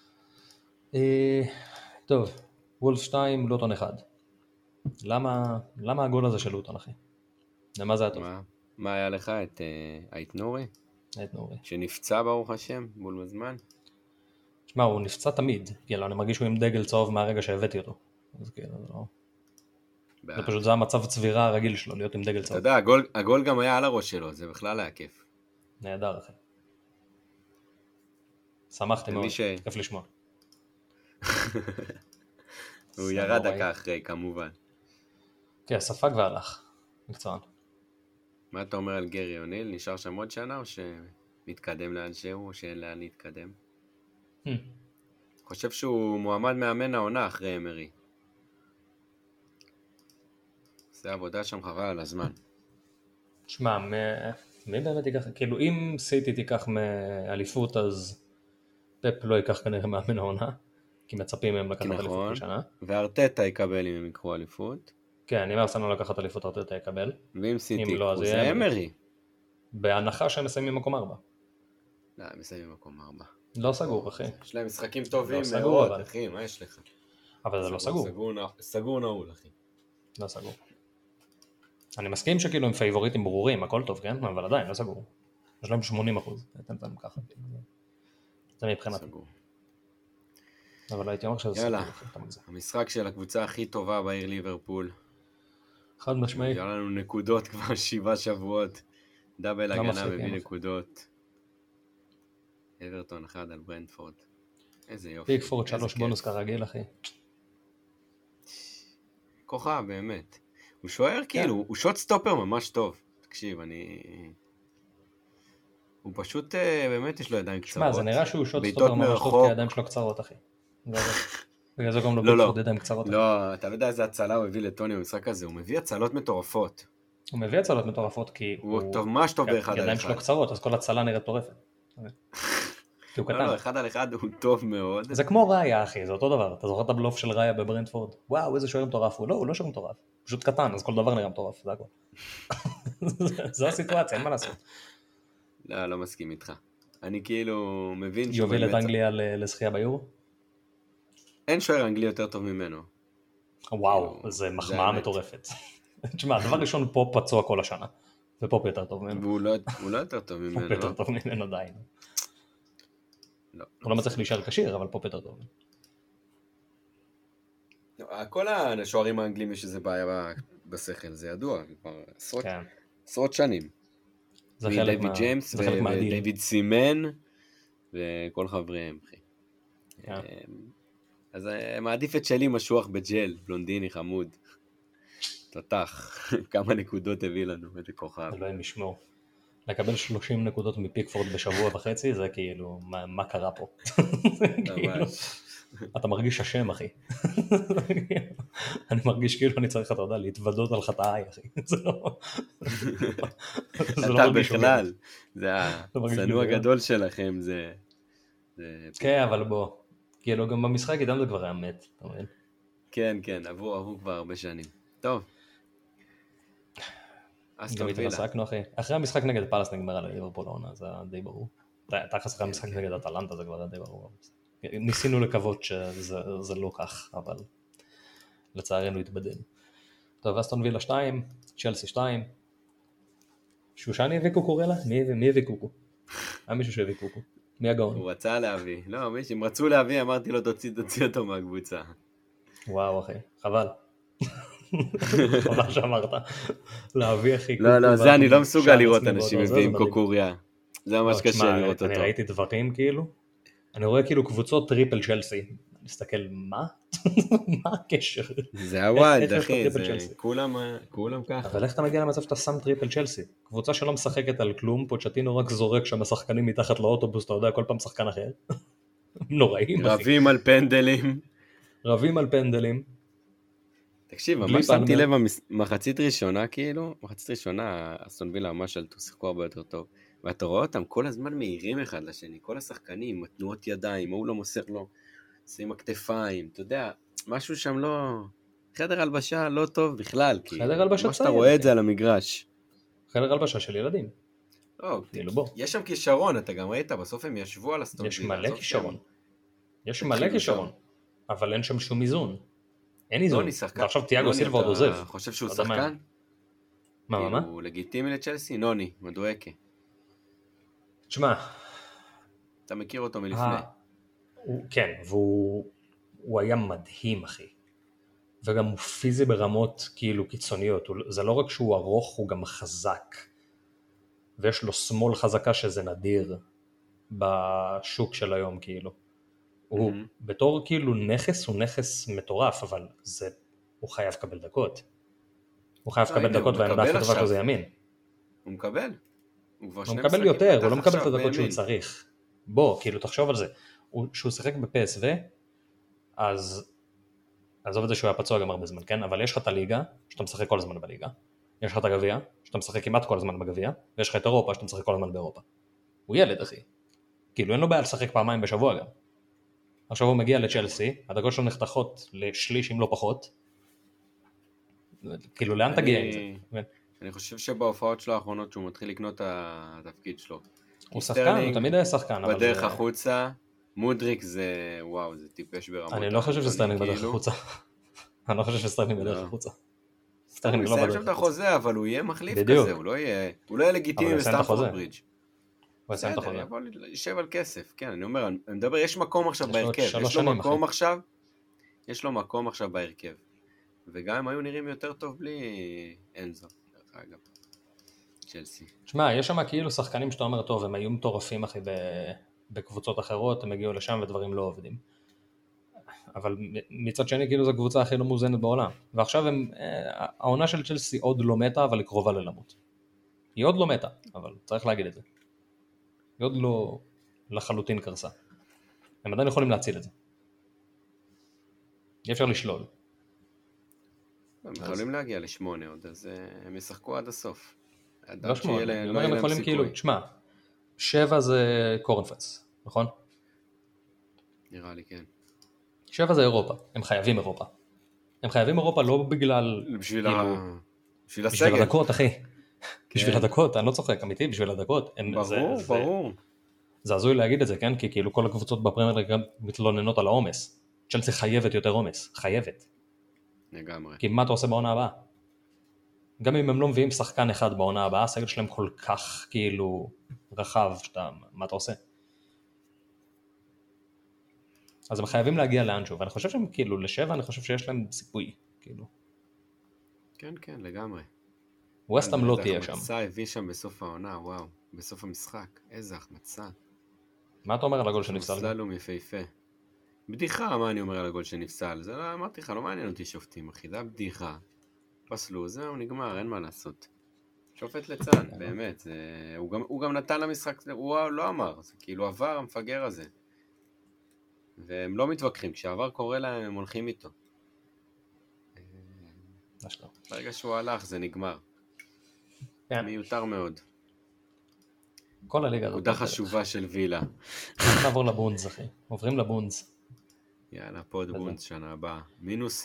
טוב, וולף שתיים, לוטון אחד. למה, למה הגול הזה של לוטון, אחי? למה זה היה טוב?
מה, מה היה לך? את אית נורי?
אית נורי.
שנפצע ברוך השם, בול בזמן?
שמע, הוא נפצע תמיד. כאילו, אני מרגיש שהוא עם דגל צהוב מהרגע שהבאתי אותו. אז כאילו, זה לא... זה פשוט, זה המצב צבירה הרגיל שלו, להיות עם דגל צהוב.
אתה יודע, הגול, הגול גם היה על הראש שלו, זה בכלל היה כיף.
נהדר, אחי. שמחתי מאוד,
ש...
כיף לשמוע.
הוא ירד דקה אחרי, כמובן.
כן, ספג והלך, מקצוען.
מה אתה אומר על גרי אוניל? נשאר שם עוד שנה או שמתקדם לאן שהוא, או שאין לאן להתקדם? חושב שהוא מועמד מאמן העונה אחרי אמרי. זה עבודה שם חבל על הזמן.
שמע, מי באמת ייקח, כאילו אם סיטי תיקח מאליפות אז פפ לא ייקח כנראה מאמן העונה, כי מצפים מהם לקחת אליפות כל שנה.
וארטטה יקבל אם הם יקחו אליפות.
כן, אם ארסנל לקחת אליפות ארטטה יקבל.
ואם סיטי יקחו זה אמרי.
בהנחה שהם מסיימים מקום ארבע.
לא, הם מסיימים מקום ארבע.
לא סגור, אחי.
יש להם משחקים טובים מאוד, אחי, מה יש לך?
אבל זה לא סגור.
סגור נעול, אחי.
לא סגור. אני מסכים שכאילו הם פייבוריטים ברורים, הכל טוב, כן? אבל עדיין, לא סגור. יש להם שמונים אחוז, אתם אתם ככה. זה מבחינת.
סגור.
אבל הייתי אומר שזה
יאללה, המשחק של הקבוצה הכי טובה בעיר ליברפול.
חד משמעי.
היה לנו נקודות כבר שבעה שבועות. דאבל הגנה מביא נקודות. אברטון אחד על ברנטפורד. איזה יופי.
פיקפורד שלוש בונוס כרגיל, אחי.
כוכב, באמת. הוא שוער כאילו, הוא שוט סטופר ממש טוב. תקשיב, אני... הוא פשוט, באמת יש לו ידיים קצרות.
שמע, זה נראה שהוא שוט סטופר ממש טוב, כי הידיים שלו קצרות, אחי. בגלל זה גם לא פיקפורד ידיים קצרות.
לא, אתה לא יודע איזה הצלה הוא הביא לטוני במשחק הזה, הוא מביא הצלות מטורפות.
הוא מביא הצלות מטורפות כי
הוא טוב, ממש טוב באחד על אחד.
ידיים שלו קצרות, אז כל הצלה נראית טורפת. כי הוא קטן.
לא, לא, אחד על אחד הוא טוב מאוד.
זה כמו ראיה, אחי, זה אותו דבר. אתה זוכר את הבלוף של ראיה בברנטפורד? וואו, איזה שוער מטורף הוא. לא, הוא לא שוער מטורף. פשוט קטן, אז כל דבר נראה מטורף, זה הכל. זו הסיטואציה, אין מה לעשות.
לא, לא מסכים איתך. אני כאילו מבין שהוא...
יוביל את אנגליה לשחייה ביורו?
אין שוער אנגלי יותר טוב ממנו.
וואו, זה מחמאה מטורפת. תשמע, דבר ראשון, פופ פצוע כל השנה. ופופ יותר טוב ממנו.
והוא לא יותר טוב ממנו.
פופ יותר טוב ממנו עדיין. הוא לא מצליח להישאר קשיר, אבל פופ יותר טוב.
כל השוערים האנגלים יש איזה בעיה בשכל, זה ידוע. עשרות שנים. דיוויד ג'יימס ודייוויד סימן וכל חבריהם. אז מעדיף את שלי משוח בג'ל, בלונדיני חמוד. תותח, כמה נקודות הביא לנו, איזה כוכב.
אלוהים ישמור. לקבל שלושים נקודות מפיקפורד בשבוע וחצי, זה כאילו, מה קרה פה? אתה מרגיש השם, אחי. אני מרגיש כאילו אני צריך, אתה יודע, להתוודות על חטאי, אחי. זה לא...
אתה בכלל, זה הצנוע הגדול שלכם, זה...
כן, אבל בוא. כאילו, גם במשחק איתם זה כבר היה מת, אתה מבין?
כן, כן, עברו, עברו כבר הרבה שנים. טוב.
גם התרסקנו, אחי. אחרי המשחק נגד פלס נגמר על ליברפול העונה, זה די ברור. תכף אחרי המשחק נגד אטלנטה זה כבר די ברור. ניסינו לקוות שזה לא כך, אבל לצערנו התבדל. טוב, אסטון וילה שתיים, צ'לסי שתיים. שושני הביא קוקו רלה? מי הביא קוקו? היה מישהו שהביא קוקו. מי הגאון?
הוא רצה להביא. לא, מישהו, הם רצו להביא, אמרתי לו, תוציא, תוציא אותו מהקבוצה.
וואו, אחי, חבל. חבל שאמרת. להביא, אחי.
לא, לא, זה אני לא מסוגל לראות אנשים מביאים קוקוריה. זה ממש קשה לראות אותו.
אני ראיתי דברים כאילו, אני רואה כאילו קבוצות טריפל צ'לסי. אני מסתכל, מה? מה הקשר?
זה הוואלד, אחי, זה כולם, כולם ככה.
אבל איך אתה מגיע למצב שאתה שם טריפל צ'לסי? קבוצה שלא משחקת על כלום, פוצ'טינו רק זורק שם השחקנים מתחת לאוטובוס, אתה יודע, כל פעם שחקן אחר. נוראים, אחי.
רבים על פנדלים.
רבים על פנדלים.
תקשיב, ממש שמתי לב במחצית ראשונה, כאילו, מחצית ראשונה, אסטון וילה ממש על שיחקו הרבה יותר טוב. ואתה רואה אותם כל הזמן מהירים אחד לשני, כל השחקנים, התנועות ידיים, הוא לא מוסר לו, שים הכתפיים, אתה יודע, משהו שם לא... חדר הלבשה לא טוב בכלל, כאילו.
חדר הלבשה
ממש אתה רואה את זה על המגרש.
חדר הלבשה של ילדים.
לא, יש שם כישרון, אתה גם ראית, בסוף הם ישבו על אסטון וילה.
יש מלא כישרון. יש מלא כישרון, אבל אין שם שום איזון. אין איזון. ועכשיו תיאגו סילבה עוד עוזב.
אתה חושב שהוא שחקן?
מה, מה, מה?
הוא לגיטימי לצ'לסי? נוני, מדואקה.
תשמע.
אתה מכיר אותו מלפני.
כן, והוא היה מדהים, אחי. וגם הוא פיזי ברמות כאילו קיצוניות. זה לא רק שהוא ארוך, הוא גם חזק. ויש לו שמאל חזקה שזה נדיר בשוק של היום, כאילו. הוא בתור כאילו נכס, הוא נכס מטורף, אבל זה, הוא חייב לקבל דקות. הוא חייב לקבל דקות, והעמדה הכי טובה שזה ימין.
הוא מקבל.
הוא מקבל יותר, הוא לא מקבל את הדקות שהוא צריך. בוא, כאילו, תחשוב על זה. שהוא שיחק בפס ו, אז, עזוב את זה שהוא היה פצוע גם הרבה זמן, כן? אבל יש לך את הליגה, שאתה משחק כל הזמן בליגה. יש לך את הגביע, שאתה משחק כמעט כל הזמן בגביע, ויש לך את אירופה, שאתה משחק כל הזמן באירופה. הוא ילד, אחי. כאילו, אין לו בעיה לשחק פעמיים בשבוע גם. עכשיו הוא מגיע לצ'לסי, הדקות שלו נחתכות לשליש אם לא פחות. כאילו, לאן תגיע עם זה?
אני חושב שבהופעות שלו האחרונות שהוא מתחיל לקנות את התפקיד שלו.
הוא שחקן, הוא תמיד היה שחקן.
בדרך החוצה, מודריק זה, וואו, זה טיפש ברמות.
אני לא חושב שסטרלינג בדרך החוצה. אני לא חושב שסטרלינג בדרך החוצה.
סטרלינג לא בדרך החוצה. הוא יסיים שם את החוזה, אבל הוא יהיה מחליף כזה, הוא לא יהיה לגיטימי בסטמפורד ברידג'. בסדר, יבוא להישב על כסף, כן, אני אומר, אני מדבר, יש מקום עכשיו בהרכב, יש לו מקום עכשיו, יש לו מקום עכשיו בהרכב, וגם הם היו נראים יותר טוב בלי אנזו, דרך אגב, צ'לסי.
תשמע, יש שם כאילו שחקנים שאתה אומר, טוב, הם היו מטורפים, אחי, בקבוצות אחרות, הם הגיעו לשם ודברים לא עובדים, אבל מצד שני, כאילו, זו קבוצה הכי לא מוזנת בעולם, ועכשיו הם, העונה של צ'לסי עוד לא מתה, אבל היא קרובה ללמות. היא עוד לא מתה, אבל צריך להגיד את זה. היא עוד לא לחלוטין קרסה. הם עדיין יכולים להציל את זה. אי אפשר לשלול.
הם יכולים להגיע לשמונה עוד, אז הם ישחקו עד הסוף.
לא שמונה, הם יכולים כאילו, תשמע, שבע זה קורנפלס, נכון?
נראה לי כן.
שבע זה אירופה, הם חייבים אירופה. הם חייבים אירופה לא בגלל...
בשביל
הסגל. בשביל הדקות, אחי. בשביל הדקות, אני לא צוחק, אמיתי, בשביל הדקות.
ברור, ברור.
זה הזוי להגיד את זה, כן? כי כאילו כל הקבוצות בפרמייר ליג מתלוננות על העומס. צ'לסי חייבת יותר עומס, חייבת.
לגמרי.
כי מה אתה עושה בעונה הבאה? גם אם הם לא מביאים שחקן אחד בעונה הבאה, הסגל שלהם כל כך כאילו רחב, שאתה, מה אתה עושה? אז הם חייבים להגיע לאנשהו, ואני חושב שהם כאילו לשבע, אני חושב שיש להם סיפוי, כאילו.
כן, כן, לגמרי.
ווסטהאם לא תהיה שם.
החמצה הביא שם בסוף העונה, וואו, בסוף המשחק, איזה החמצה.
מה אתה אומר על הגול שנפסל?
סללום יפהפה. בדיחה, מה אני אומר על הגול שנפסל? זה לא, אמרתי לך, לא מעניין אותי שופטים, אחי, זה בדיחה. פסלו, זהו, נגמר, אין מה לעשות. שופט לצד, באמת, זה... הוא, גם, הוא גם נתן למשחק, הוא לא אמר, זה כאילו עבר המפגר הזה. והם לא מתווכחים, כשעבר קורה להם, הם הולכים איתו. ברגע שהוא הלך, זה נגמר. מיותר מאוד.
כל הליגה.
נקודה חשובה של וילה.
נעבור לבונדס, אחי. עוברים לבונדס.
יאללה, פוד בונדס שנה הבאה. מינוס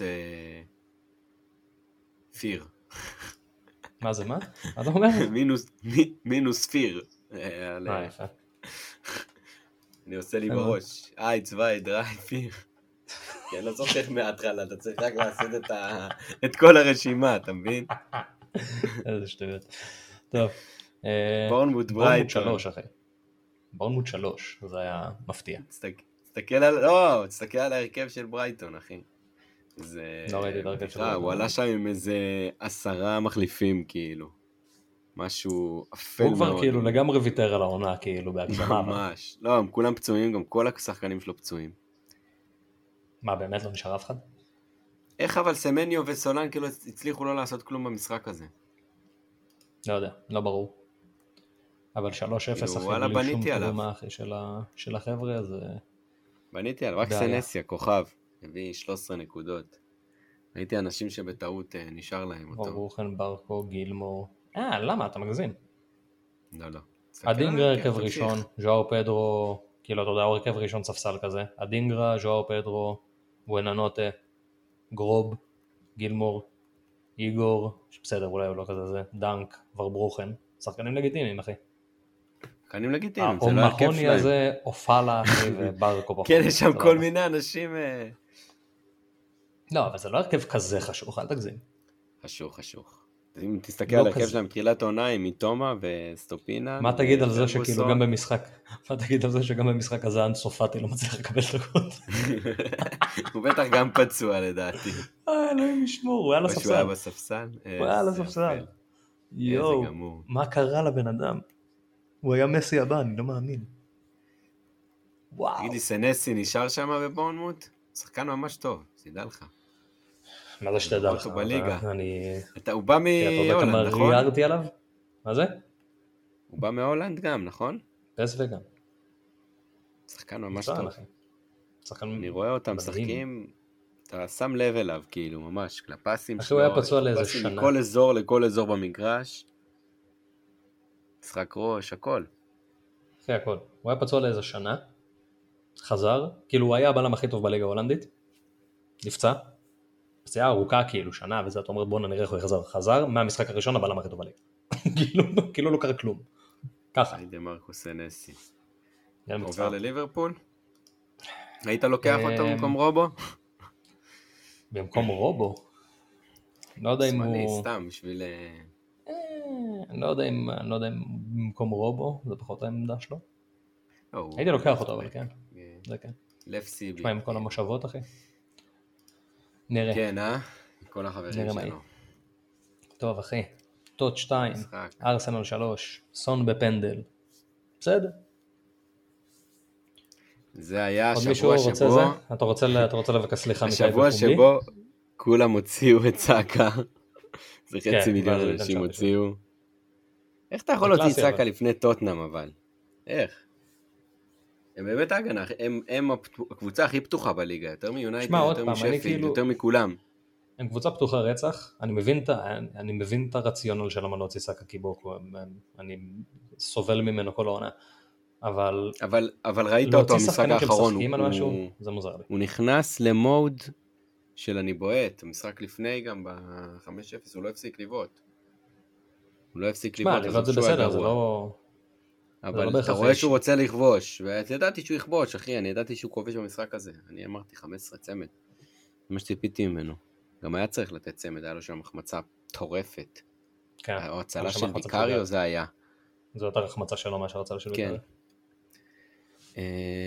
פיר.
מה זה, מה? מה אתה אומר?
מינוס פיר.
אה, יפה.
אני עושה לי בראש. איי, צווי, דרי, פיר. כי אני לא זוכר מההתחלה, אתה צריך רק לעשות את כל הרשימה, אתה מבין?
איזה שטויות. טוב.
בורנמוט ברייטון.
בורנמוט שלוש, אחי. בורנמוט שלוש, זה היה מפתיע.
תסתכל על, לא, תסתכל על ההרכב של ברייטון, אחי. זה...
לא ראיתי את ההרכב של ברייטון.
הוא עלה שם עם איזה עשרה מחליפים, כאילו. משהו אפל מאוד.
הוא כבר כאילו לגמרי ויתר על העונה, כאילו, בהגזמה.
ממש. לא, הם כולם פצועים, גם כל השחקנים שלו פצועים.
מה, באמת לא נשאר אף אחד?
איך אבל סמניו וסולן כאילו הצליחו לא לעשות כלום במשחק הזה?
לא יודע, לא ברור. אבל שלוש אפס אחי בלי שום תרומה אחי של החבר'ה, אז...
בניתי עליו, רק סנסי, הכוכב, הביא שלוש עשרה נקודות. ראיתי אנשים שבטעות נשאר להם אותו.
ברוכן, ברקו, גילמור. אה, למה? אתה מגזים.
לא, לא.
הדינגרה הרכב ראשון, ז'ואר פדרו, כאילו אתה יודע, הוא הרכב ראשון ספסל כזה. הדינגרה, ז'ואר פדרו, בואננוטה, גרוב, גילמור, איגור, בסדר, אולי הוא לא כזה זה, דנק, ורברוכן. שחקנים לגיטימיים, אחי.
שחקנים לגיטימיים, זה לא הרכב שלהם.
המכוני הזה, אופלה, אחי, וברקו פחות.
כן, יש שם כל מיני אנשים...
לא, אבל זה לא הרכב כזה חשוך, אל תגזים.
חשוך, חשוך. אם תסתכל על הרכב שלהם תחילת העונה עם מיטומה וסטופינה.
מה תגיד על זה שכאילו גם במשחק, מה תגיד על זה שגם במשחק הזה אנסופטי לא מצליח לקבל דקות?
הוא בטח גם פצוע לדעתי.
אה, אלוהים ישמור, הוא היה לספסל.
הוא היה בספסל?
הוא היה לספסל. יואו, מה קרה לבן אדם? הוא היה מסי הבא, אני לא מאמין. וואו.
תגידי, סנסי נשאר שם בבורנמוט? שחקן ממש טוב, תדע לך.
מה זה שתדע לך?
בליגה.
אני...
אתה, הוא בא מהולנד, נכון?
ריארתי עליו? מה זה?
הוא בא מהולנד גם, נכון?
פס וגם.
שחקן ממש טוב.
שחקן...
אני רואה אותם משחקים, אתה שם לב אליו, כאילו, ממש, לפסים
שלו. הוא היה פצוע לאיזה שנה.
מכל אזור לכל אזור במגרש. משחק ראש, הכל.
אחרי הכל. הוא היה פצוע לאיזה שנה. חזר. כאילו, הוא היה הבלם הכי טוב בליגה ההולנדית. נפצע. פציעה ארוכה כאילו שנה וזה, אתה אומר בוא נראה איך הוא יחזר, חזר מהמשחק הראשון הבלם הכי טוב בליגה. כאילו לא קרה כלום. ככה.
היידה מרקוס סנסי. עובר לליברפול? היית לוקח אותו במקום רובו?
במקום רובו? לא יודע אם הוא...
שמאלי, סתם בשביל...
אני לא יודע אם במקום רובו, זה פחות העמדה שלו. הייתי לוקח אותו אבל כן. זה כן.
לב סיבי.
תשמע עם כל המושבות אחי. נראה.
כן, אה? כל החברים שלנו.
טוב, אחי. טוט שתיים, ארסנל שלוש, סון בפנדל. בסדר.
זה היה השבוע שבו...
אתה רוצה לבקש סליחה מקאי
בפומבי? השבוע שבו כולם הוציאו את סאקה. זה חצי מיליון אנשים הוציאו. איך אתה יכול להוציא את סאקה לפני טוטנאם אבל? איך? הם באמת ההגנה, הם הקבוצה הכי פתוחה בליגה, יותר מיונייטד, יותר משפילד, יותר מכולם.
הם קבוצה פתוחה רצח, אני מבין, אני מבין את הרציונל של למה להוציא סאקה קיבוק, אני סובל ממנו כל העונה, אבל...
אבל, אבל ראית אותו המשחק האחרון,
הוא, זה מוזר לי.
הוא נכנס למוד של אני בועט, המשחק לפני גם ב-חמש אפס, הוא לא הפסיק לבעוט. הוא לא הפסיק לבעוט,
אז זה בסדר, זה לא...
אבל אתה רואה שהוא רוצה לכבוש, וידעתי שהוא יכבוש, אחי, אני ידעתי שהוא כובש במשחק הזה. אני אמרתי חמש עשרה צמד. זה מה שציפיתי ממנו. גם היה צריך לתת צמד, היה לו שם החמצה טורפת.
כן.
או הצלה של ויקריו זה היה.
זו יותר החמצה שלו מאשר הצלה של ויקריו.
כן.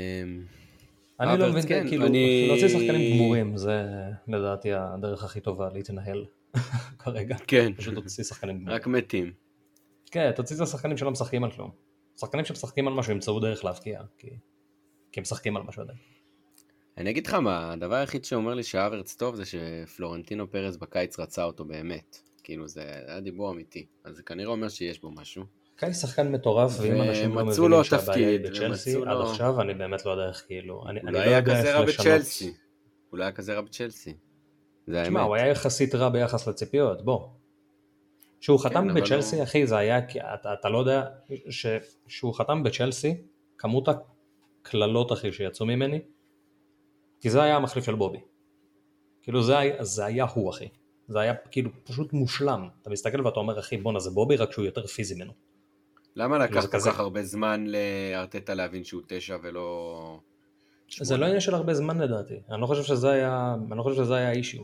אני לא מבין, כאילו, להוציא שחקנים גמורים, זה לדעתי הדרך הכי טובה להתנהל כרגע.
כן.
פשוט להוציא שחקנים גמורים.
רק מתים.
כן, תוציא את השחקנים שלא משחקים על כלום. שחקנים שמשחקים על משהו ימצאו דרך להפקיע, כי, כי הם משחקים על משהו עדיין.
אני אגיד לך מה, הדבר היחיד שאומר לי שהאברץ טוב זה שפלורנטינו פרס בקיץ רצה אותו באמת. כאילו זה היה דיבור אמיתי, אז זה כנראה אומר שיש בו משהו.
קיץ שחקן מטורף, ואם אנשים לא מבינים שהבעיה היא בצ'לסי, עד עכשיו אני באמת לא יודע איך כאילו, אני לא יודע איך לשנות.
אולי היה כזה רע בצ'לסי.
תשמע, הוא היה יחסית רע ביחס לציפיות, בוא. שהוא חתם בצ'לסי, אחי, זה היה, אתה לא יודע, שהוא חתם בצ'לסי, כמות הכללות, אחי, שיצאו ממני, כי זה היה המחליף של בובי. כאילו, זה היה הוא, אחי. זה היה כאילו פשוט מושלם. אתה מסתכל ואתה אומר, אחי, בונה, זה בובי, רק שהוא יותר פיזי ממנו.
למה לקח כל כך הרבה זמן לארטטה להבין שהוא תשע ולא...
זה לא עניין של הרבה זמן, לדעתי. אני לא חושב שזה היה, אני לא חושב שזה היה אישיו.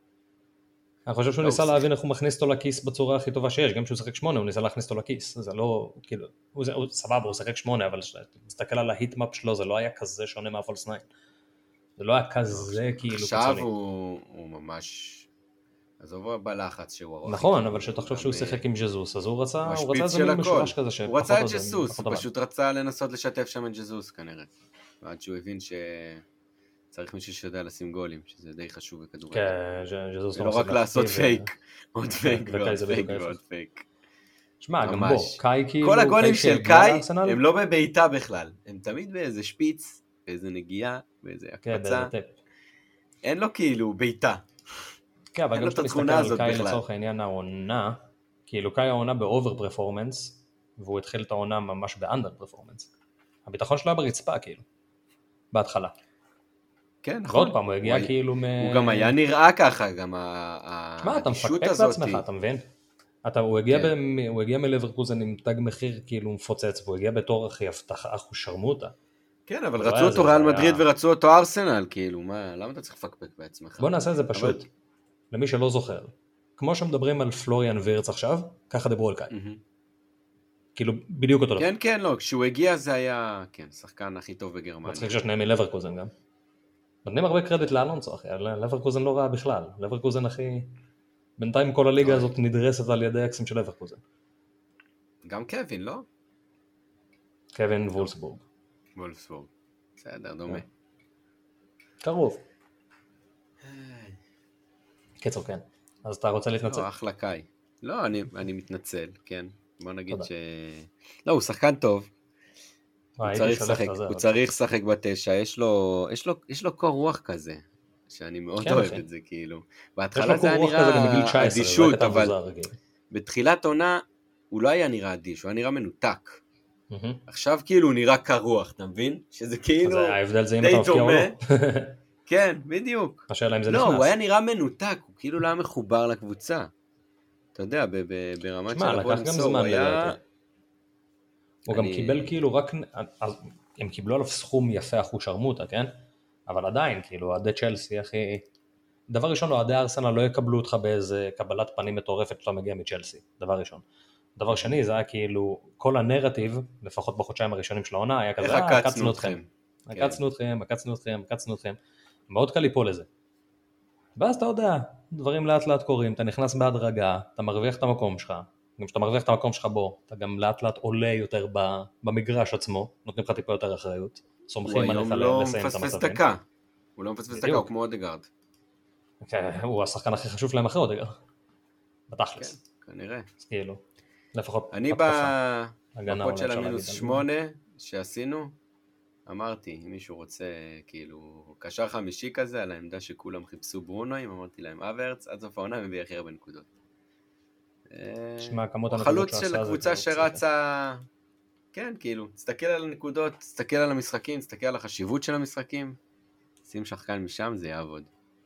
אני חושב שהוא ניסה להבין איך הוא מכניס אותו לכיס בצורה הכי טובה שיש, גם כשהוא שחק שמונה, הוא ניסה להכניס אותו לכיס, זה לא, כאילו, הוא סבבה, הוא שחק שמונה, אבל תסתכל על ההיטמאפ שלו, זה לא היה כזה שונה מהפולס ניין, זה לא היה כזה כאילו קיצוני.
עכשיו הוא ממש, עזוב בלחץ שהוא ארוך.
נכון, אבל שתחשוב שהוא שיחק עם ג'זוס, אז הוא רצה, הוא רצה איזה מין משולש כזה,
הוא רצה את ג'זוס, הוא פשוט רצה לנסות לשתף שם את ג'זוס כנראה, ועד שהוא הבין ש... צריך מישהו שיודע לשים גולים, שזה די חשוב בכדורגל.
כן, ז'זוס
לא רק לעשות פייק, עוד פייק ועוד פייק ועוד פייק.
שמע, גם בוא, קאי כאילו...
כל הגולים של קאי הם לא בביתה בכלל, הם תמיד באיזה שפיץ, באיזה נגיעה, באיזה הקפצה. אין לו כאילו ביתה.
כן, אבל גם שאתה מסתכל על קאי לצורך העניין העונה, כאילו קאי העונה באובר פרפורמנס, והוא התחיל את העונה ממש באנדר פרפורמנס. הביטחון שלו היה ברצפה כאילו, בהתחלה.
כן, נכון.
ועוד פעם, הוא הגיע כאילו מ...
הוא גם היה נראה ככה, גם הגישות הזאת.
מה, אתה מפקפק בעצמך, אתה מבין? הוא הגיע מלברקוזן עם תג מחיר כאילו מפוצץ, והוא הגיע בתור הכי הבטחה, אחו שרמוטה.
כן, אבל רצו אותו ריאל מדריד ורצו אותו ארסנל, כאילו, מה, למה אתה צריך לפקפק בעצמך?
בוא נעשה את זה פשוט, למי שלא זוכר. כמו שמדברים על פלוריאן וירץ עכשיו, ככה דברו על קאי. כאילו, בדיוק אותו.
כן, כן, לא, כשהוא הגיע זה היה, כן, שחקן הכי טוב בגרמניה.
מצחיק ששניהם מלברקוזן גם. נותנים הרבה קרדיט לאלונסו, אחי, לברקוזן לא רע בכלל. לברקוזן, אחי, בינתיים כל הליגה הזאת נדרסת על ידי אקסים של לברקוזן.
גם קווין, לא?
קווין וולסבורג.
וולסבורג, בסדר, דומה.
קרוב. קיצור, כן. אז אתה רוצה להתנצל?
לא, אחלה קאי. לא, אני, אני מתנצל, כן. בוא נגיד ש... לא, הוא שחקן טוב. הוא צריך לשחק, הוא צריך לשחק בתשע, יש לו, יש לו, יש לו קור רוח כזה, שאני מאוד אוהב את זה, כאילו. בהתחלה זה היה נראה אדישות, אבל בתחילת עונה הוא לא היה נראה אדיש, הוא היה נראה מנותק. עכשיו כאילו הוא נראה קרוח, אתה מבין? שזה כאילו
ההבדל זה אם אתה מפקיע או לא.
כן, בדיוק.
השאלה אם זה נכנס.
לא, הוא היה נראה מנותק, הוא כאילו לא היה מחובר לקבוצה. אתה יודע, ברמת של
לבוא למסור, הוא היה... הוא גם קיבל כאילו רק... הם קיבלו עליו סכום יפה אחו שרמוטה, כן? אבל עדיין, כאילו, אוהדי צ'לסי, אחי... דבר ראשון, אוהדי ארסנל לא יקבלו אותך באיזה קבלת פנים מטורפת שאתה מגיע מצ'לסי, דבר ראשון. דבר שני, זה היה כאילו, כל הנרטיב, לפחות בחודשיים הראשונים של העונה, היה כזה, אה, קצנו אתכם. קצנו אתכם, קצנו אתכם, קצנו אתכם. מאוד קל ליפול לזה. ואז אתה יודע, דברים לאט לאט קורים, אתה נכנס בהדרגה, אתה מרוויח את המקום שלך, גם כשאתה מרוויח את המקום שלך בו, אתה גם לאט לאט עולה יותר במגרש עצמו, נותנים לך טיפה יותר אחריות, סומכים עליך לסיים את המצבים.
הוא לא מפספס דקה, הוא כמו אודגרד.
הוא השחקן הכי חשוב להם אחרי אודגרד. בתכלס.
כן, כנראה.
אז כאילו, לפחות
אני בפוד של המינוס שמונה שעשינו, אמרתי, אם מישהו רוצה, כאילו, קשר חמישי כזה, על העמדה שכולם חיפשו ברונואים, אמרתי להם, אברץ, עד סוף העונה מביא הכי הרבה נקודות. חלוץ של קבוצה שרצה, כן, כאילו, תסתכל על הנקודות, תסתכל על המשחקים, תסתכל על החשיבות של המשחקים, שים שחקן משם, זה יעבוד.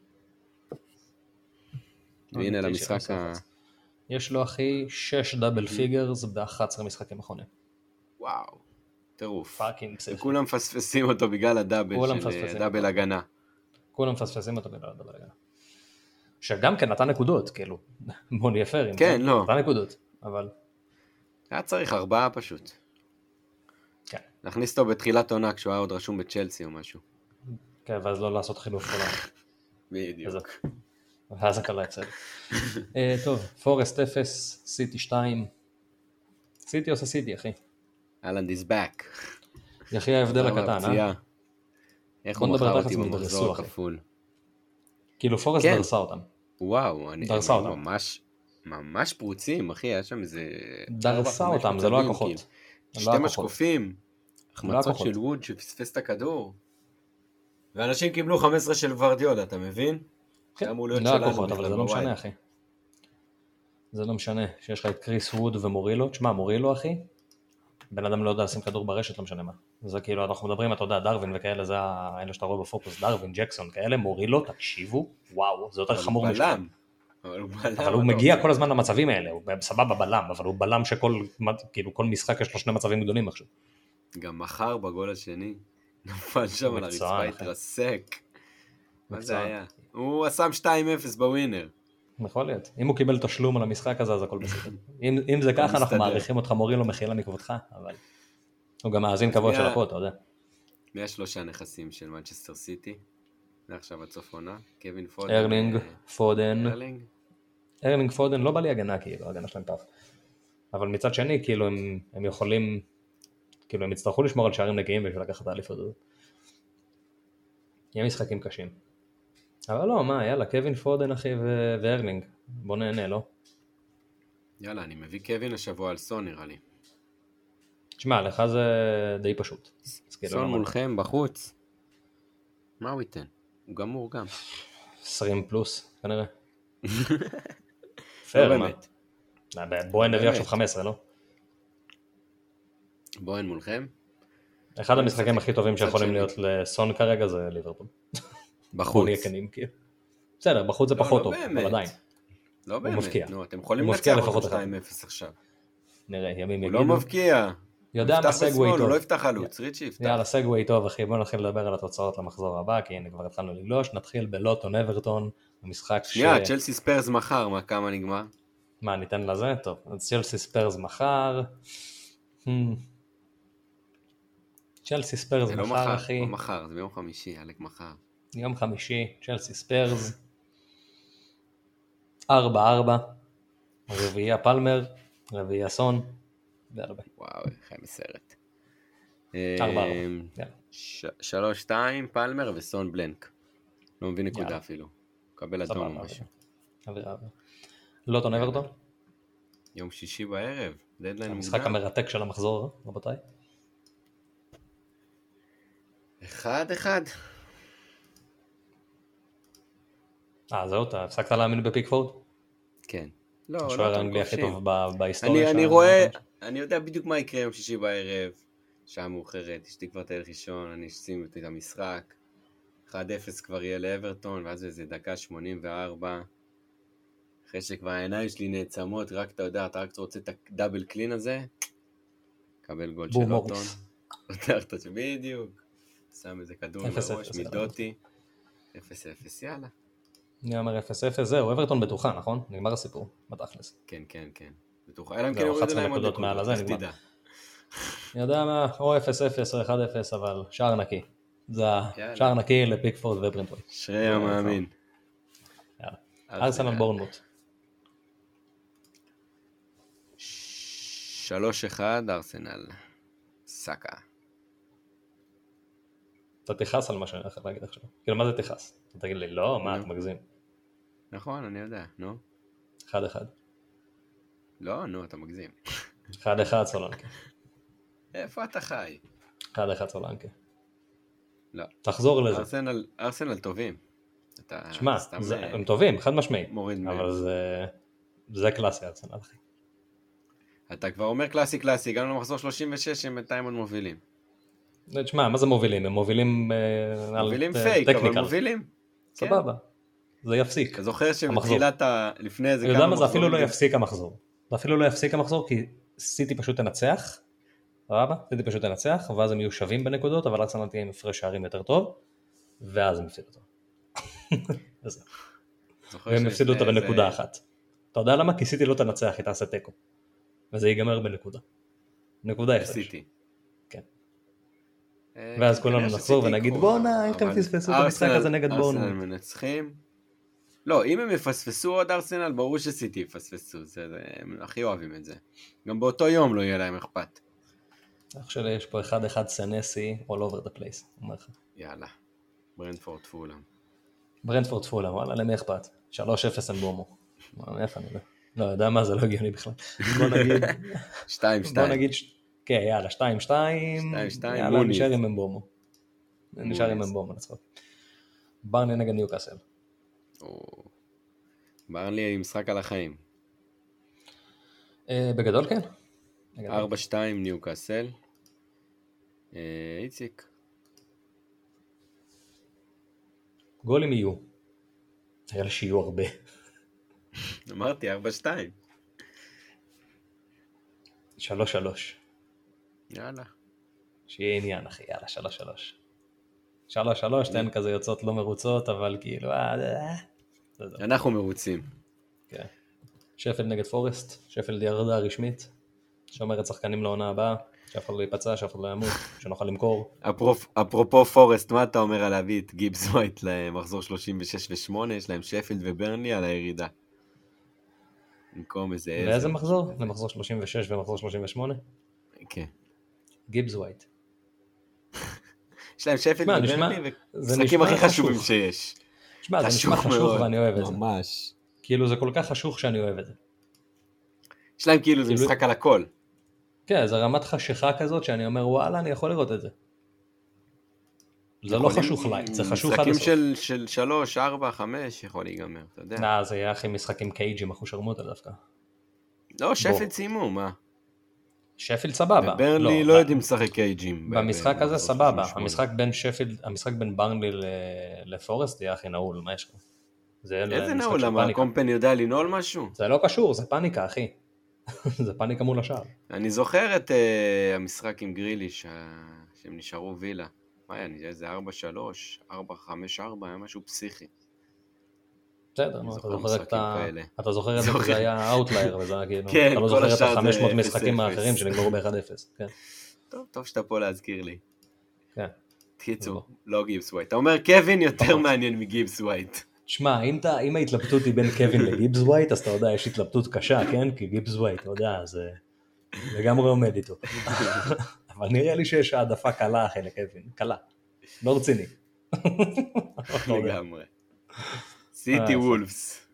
והנה למשחק ה...
יש לו אחי שש דאבל פיגרס ב-אחד עשר משחקים אחרונים.
וואו, טירוף.
פאקינג פסיכי.
וכולם מפספסים אותו בגלל הדאבל של דאבל הגנה.
כולם מפספסים אותו בגלל הדאבל הגנה. שגם כן נתן נקודות, כאילו, בוא נהיה פיירים.
כן, לא.
נתן נקודות, אבל...
היה צריך ארבעה פשוט.
כן.
להכניס אותו בתחילת עונה כשהוא היה עוד רשום בצ'לסי או משהו.
כן, ואז לא לעשות חילוף כולם.
בדיוק.
ואז הקלה אצל. טוב, פורסט אפס, סיטי שתיים. סיטי עושה סיטי, אחי.
אלנד is back.
יחי ההבדל הקטן, אה?
איך הוא מכר אותי במחזור הכפול.
כאילו פורסט דרסה אותם.
וואו, אני ממש, ממש פרוצים, אחי, היה שם איזה...
דרסה אותם, זה לא הכוחות.
שתי משקופים, החמצות של ווד שפספס את הכדור. ואנשים קיבלו חמש עשרה של ורדיולה, אתה מבין?
זה אמור להיות שלנו. לא הכוחות, אבל זה לא משנה, אחי. זה לא משנה, שיש לך את קריס ווד ומורילו. תשמע, מורילו, אחי, בן אדם לא יודע לשים כדור ברשת, לא משנה מה. זה כאילו, אנחנו מדברים, אתה יודע, דרווין וכאלה, זה האלה שאתה רואה בפוקוס, דרווין, ג'קסון, כאלה, מורילו, תקשיבו, וואו, זה יותר חמור משקל. אבל הוא מגיע כל הזמן למצבים האלה, הוא סבבה בלם, אבל הוא בלם שכל, כאילו, כל משחק יש לו שני מצבים גדולים עכשיו.
גם מחר בגול השני, נפל שם על הרצפה, התרסק. מה זה היה? הוא שם שתיים אפס בווינר.
יכול להיות. אם הוא קיבל תשלום על המשחק הזה, אז הכל בסדר. אם זה ככה, אנחנו מעריכים אותך, מורילו, מחילה מכבודך, אבל הוא גם מאזין קבוע של הפוד, אתה יודע.
מי השלושה נכסים של מנצ'סטר סיטי? ועכשיו עד סוף עונה, קווין פודן.
ארלינג, פודן.
ארלינג?
ארלינג, פודן, לא בא לי הגנה, כאילו, הגנה שלהם טוב. אבל מצד שני, כאילו, הם יכולים, כאילו, הם יצטרכו לשמור על שערים נקיים בשביל לקחת את האליפות הזאת. יהיה משחקים קשים. אבל לא, מה, יאללה, קווין פודן אחי ו- וארלינג, בוא נהנה, לא?
יאללה, אני מביא קווין השבוע על סון נראה לי.
תשמע, לך זה די פשוט.
סון מולכם בחוץ. מה הוא ייתן? הוא גמור גם.
עשרים פלוס, כנראה.
לא
פייר,
באמת.
מה? בואי נביא עכשיו חמש עשרה, לא?
בואן מולכם.
אחד המשחקים הכי טובים שיכולים להיות לסון כרגע זה ליברפול.
בחוץ.
בסדר, בחוץ זה פחות טוב, אבל עדיין.
לא באמת. נו, אתם יכולים
לנצח
אותו שתיים אפס עכשיו.
נראה, ימים יגידו.
הוא לא מבקיע.
יודע מה סגווי טוב.
הוא לא יפתח חלוץ, ריצ'י יפתח.
יאללה, סגווי טוב, אחי, בוא נתחיל לדבר על התוצאות למחזור הבא, כי הנה כבר התחלנו לגלוש, נתחיל בלוטון אברטון, המשחק ש...
שנייה, צ'לסי ספרס מחר, מה כמה נגמר?
מה, ניתן לזה? טוב, אז צ'לסי ספרס מחר. צ'לסי ספרס מחר, אחי.
זה לא מחר, זה ביום חמישי, אלק מחר.
יום חמישי, צ'לסי ספרס. ארבע ארבע. רביעייה פלמר, רביעייה סון.
וואו, חיים מסרט.
ארבע ארבע.
שלוש שתיים, פלמר וסון בלנק. לא מבין נקודה אפילו. קבל אדום או משהו.
לוטון אברטון?
יום שישי בערב.
המשחק המרתק של המחזור, רבותיי.
אחד אחד.
אה, זהו, אתה הפסקת להאמין בפיקפורד?
כן.
לא, השוער האנגלי הכי טוב בהיסטוריה.
אני רואה, אני יודע בדיוק מה יקרה יום שישי בערב, שעה מאוחרת, אשתי כבר תל ראשון, אני אשים את המשחק, אחד אפס כבר יהיה לאברטון, ואז איזה דקה שמונים וארבע, אחרי שכבר העיניים שלי נעצמות, רק אתה יודע, אתה רק רוצה את הדאבל קלין הזה, קבל גול של לוטון, פותח את זה בדיוק, שם איזה כדור מראש, מדוטי, אפס אפס, יאללה.
אני אומר אפס אפס, זהו, אברטון בטוחה, נכון? נגמר הסיפור, בתכלס.
כן, כן, כן. בטוחה, אלא אם כן יוריד להם עוד
נקודות מעל הזה, נגמר. אני יודע מה, או אפס אפס או אחד אפס, אבל שער נקי. זה שער נקי לפיקפורד וברנטווי.
שרי המאמין.
יאללה. ארסנל בורנמוט.
שלוש אחד, ארסנל. סאקה.
אתה תכעס על מה שאני הולך להגיד עכשיו. כאילו, מה זה תכעס? אתה תגיד לי, לא, מה, אתה מגזים.
נכון, אני יודע, נו.
אחד אחד.
לא, נו, אתה מגזים.
אחד אחד סולנקה.
איפה אתה חי?
אחד אחד סולנקה.
לא.
תחזור לזה.
ארסנל, ארסנל טובים.
שמע, הם טובים, חד משמעי.
מוריד מהם.
אבל זה, זה קלאסי ארסנל, אחי.
אתה כבר אומר קלאסי קלאסי, גם למחזור שלושים ושש הם בינתיים עוד מובילים.
תשמע, מה זה מובילים? הם מובילים
מובילים פייק, אבל מובילים.
סבבה. זה יפסיק.
אתה זוכר שמתחילת ה... לפני איזה כמה
מחזור. יודע מה, זה אפילו לא יפסיק המחזור. זה אפילו לא יפסיק המחזור, כי סיטי פשוט תנצח. סבבה? סיטי פשוט תנצח, ואז הם יהיו שווים בנקודות, אבל ארסנל תהיה עם הפרש שערים יותר טוב, ואז הם יפסידו אותו. והם יפסידו אותו בנקודה אחת. אתה יודע למה? כי סיטי לא תנצח, היא תעשה טקו. וזה ייגמר בנקודה. נקודה הפרש.
סיטי.
כן. ואז כולנו נחזור ונגיד בונה, איך הם פספסו את המשחק הזה נגד בורנמוט.
ארסנל מנצחים. לא, אם הם יפספסו עוד ארסנל, ברור שסיטי יפספסו, הם הכי אוהבים את זה. גם באותו יום לא יהיה להם אכפת.
אח שלי, יש פה אחד אחד סנסי, all over the place, אומר לך.
יאללה, ברנדפורד פולאם.
ברנדפורד פולאם, וואלה, למי אכפת? שלוש אפס אין בומו. איפה אני לא? לא יודע מה, זה לא הגיוני בכלל. בוא נגיד...
שתיים שתיים.
בוא נגיד... כן, יאללה, שתיים שתיים.
שתיים שתיים,
יאללה, נשאר עם אמבומו. נשאר עם אמבומו, נצחוק. ברני נגד ניוקאסל.
ברני עם משחק על החיים.
בגדול כן.
ארבע שתיים ניוקאסל. איציק.
גולים יהיו. היה לי שיהיו הרבה.
אמרתי ארבע שתיים.
שלוש שלוש.
יאללה.
שיהיה עניין אחי, יאללה, שלוש שלוש. שלוש שלוש, תן כזה יוצאות לא מרוצות, אבל כאילו...
אנחנו מרוצים.
כן. שפלד נגד פורסט, שפלד ירדה רשמית, שאומרת שחקנים לעונה הבאה, שאף אחד לא ייפצע, שאף אחד לא ימות, שנוכל למכור.
אפרופו פורסט, מה אתה אומר על להביא את גיבס ווייט למחזור שלושים ושש ושמונה, יש להם שפלד וברנלי על הירידה. במקום איזה איזה...
לאיזה מחזור? למחזור שלושים ושש ומחזור שלושים ושמונה?
כן.
גיבס ווייט.
יש להם שפילד וברנלי, ומשחקים הכי חשובים שיש.
תשמע, זה נשמע חשוך ואני אוהב את זה.
ממש.
כאילו זה כל כך חשוך שאני אוהב את זה.
יש להם כאילו, זה משחק על הכל.
כן, זה רמת חשיכה כזאת שאני אומר, וואלה, אני יכול לראות את זה. זה לא חשוך לייט, זה חשוך עד הסוף.
משחקים של שלוש, ארבע, חמש יכול להיגמר, אתה יודע.
נא, זה יהיה הכי משחקים קייג'ים, אחו שרמוטה דווקא.
לא, שפילד סיימו, מה?
שפילד סבבה.
ברנלי לא יודעים לשחק קייג'ים.
במשחק הזה סבבה. המשחק בין שפילד, המשחק בין ברנלי לפורסט יהיה הכי נעול, מה יש לך?
איזה נעול? למה הקומפן יודע לנעול משהו?
זה לא קשור, זה פאניקה, אחי. זה פאניקה מול השאר.
אני זוכר את המשחק עם גריליש, שהם נשארו וילה. מה היה? איזה ארבע שלוש, ארבע חמש ארבע, היה משהו פסיכי.
בסדר, אתה זוכר את זה, זה היה אאוטלייר, וזה היה כאילו, אתה לא זוכר את ה-חמש מאות משחקים האחרים שנגמרו ב-אחד אפס.
טוב, טוב שאתה פה להזכיר לי.
כן.
תקיצור, לא גיבס ווייט. אתה אומר קווין יותר מעניין מגיבס ווייט.
תשמע, אם ההתלבטות היא בין קווין לגיבס ווייט, אז אתה יודע, יש התלבטות קשה, כן? כי גיבס ווייט, אתה יודע, זה לגמרי עומד איתו. אבל נראה לי שיש העדפה קלה אחרי לקווין, קלה. לא רציני.
לגמרי. סיטי וולפס.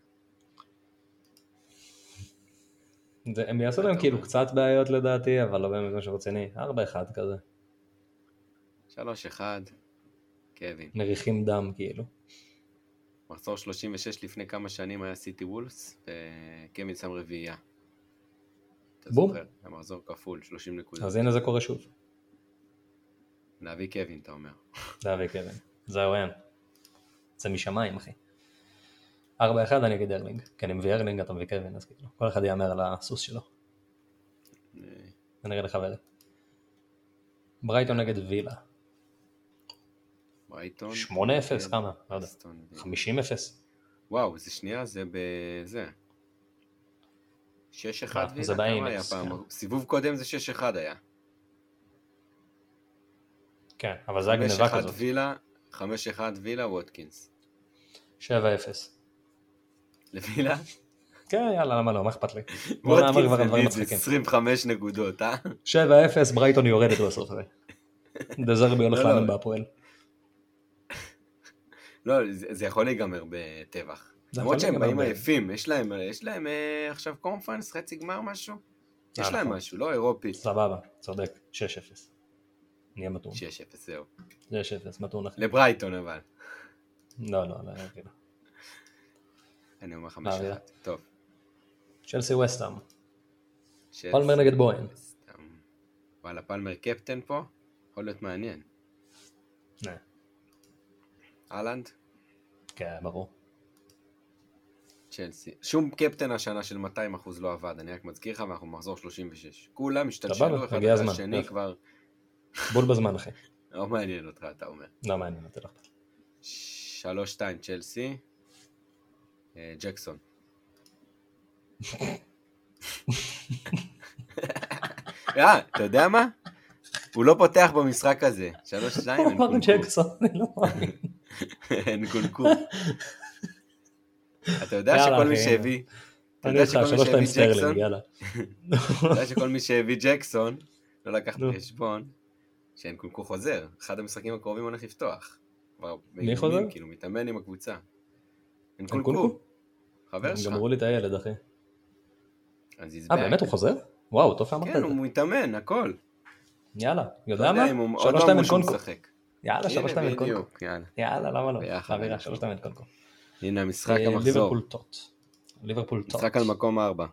הם יעשו להם כאילו קצת בעיות לדעתי, אבל לא באמת משהו רציני. ארבע אחד כזה.
שלוש אחד. קווין.
מריחים דם כאילו.
מחזור שלושים ושש לפני כמה שנים היה סיטי וולפס, וקווין שם רביעייה.
בום.
המחזור כפול, שלושים נקודות.
אז הנה זה קורה שוב.
להביא קווין, אתה אומר.
להביא קווין. זהו אין. זה משמיים, אחי. ארבע אחד אני אגיד ארלינג. כי אני מביא ארלינג, אתה מביא קווין, אז כאילו. כל אחד יאמר על הסוס שלו. זה נראה לחברי. ברייטון נגד וילה.
ברייטון.
שמונה אפס, כמה? לא יודע. חמישים אפס.
וואו, זה שנייה, זה בזה. שש אחד וילה,
זה באינקס.
סיבוב קודם זה שש אחד היה.
כן, אבל זה הגניבה כזאת.
חמש אחד וילה, ווטקינס.
שבע אפס.
לווילה?
כן, יאללה, למה לא, מה אכפת לי?
ווטקינס מביא את זה עשרים וחמש נקודות, אה?
שבע אפס, ברייטון יורדת בסוף. דזרבי הולך לאמן בהפועל.
לא, זה יכול להיגמר בטבח. למרות שהם באים עייפים, יש להם, יש להם עכשיו קונפרנס, חצי גמר משהו? יש להם משהו, לא אירופי.
סבבה, צודק, שש אפס. נהיה מתון.
שש אפס, זהו.
שש אפס, מתון אחי.
לברייטון אבל.
לא, לא, לא, לא.
אני אומר חמש אחת, טוב.
צ'לסי וסטהאם. פלמר נגד בוהן.
וואלה, פלמר קפטן פה, יכול להיות מעניין.
נה.
אהלנד?
כן, ברור.
צ'לסי. שום קפטן השנה של מאתיים אחוז לא עבד, אני רק מזכיר לך, ואנחנו מחזור שלושים ושש. כולם השתלשלו אחד על השני כבר...
בול בזמן, אחי.
לא מעניין אותך, אתה אומר.
לא מעניין אותי לך.
שלוש שתיים צ'לסי. ג'קסון. אה, אתה יודע מה? הוא לא פותח במשחק הזה. שלוש שתיים, אין קונקור.
ג'קסון, אני לא מאמין.
אין קונקור. אתה יודע שכל מי שהביא... אתה יודע שכל מי שהביא ג'קסון... אתה יודע שכל מי שהביא ג'קסון, לא לקח בחשבון, שאין קונקור חוזר. אחד המשחקים הקרובים הולך לפתוח.
מי חוזר?
כאילו, מתאמן עם הקבוצה. אין קונקור. חבר שלך.
גמרו לי את הילד, אחי.
אז
אה, באמת הוא חוזר? וואו, טוב שאמרת את זה.
כן, הוא מתאמן, הכל.
יאללה, יודע מה? שלוש שתיים אין קונקו. יאללה, שלוש שתיים אין קונקו. יאללה, למה לא? חבירה, שלוש שתיים אין קונקו.
הנה המשחק המחזור.
ליברפול טוט. ליברפול טוט.
משחק על מקום ארבע.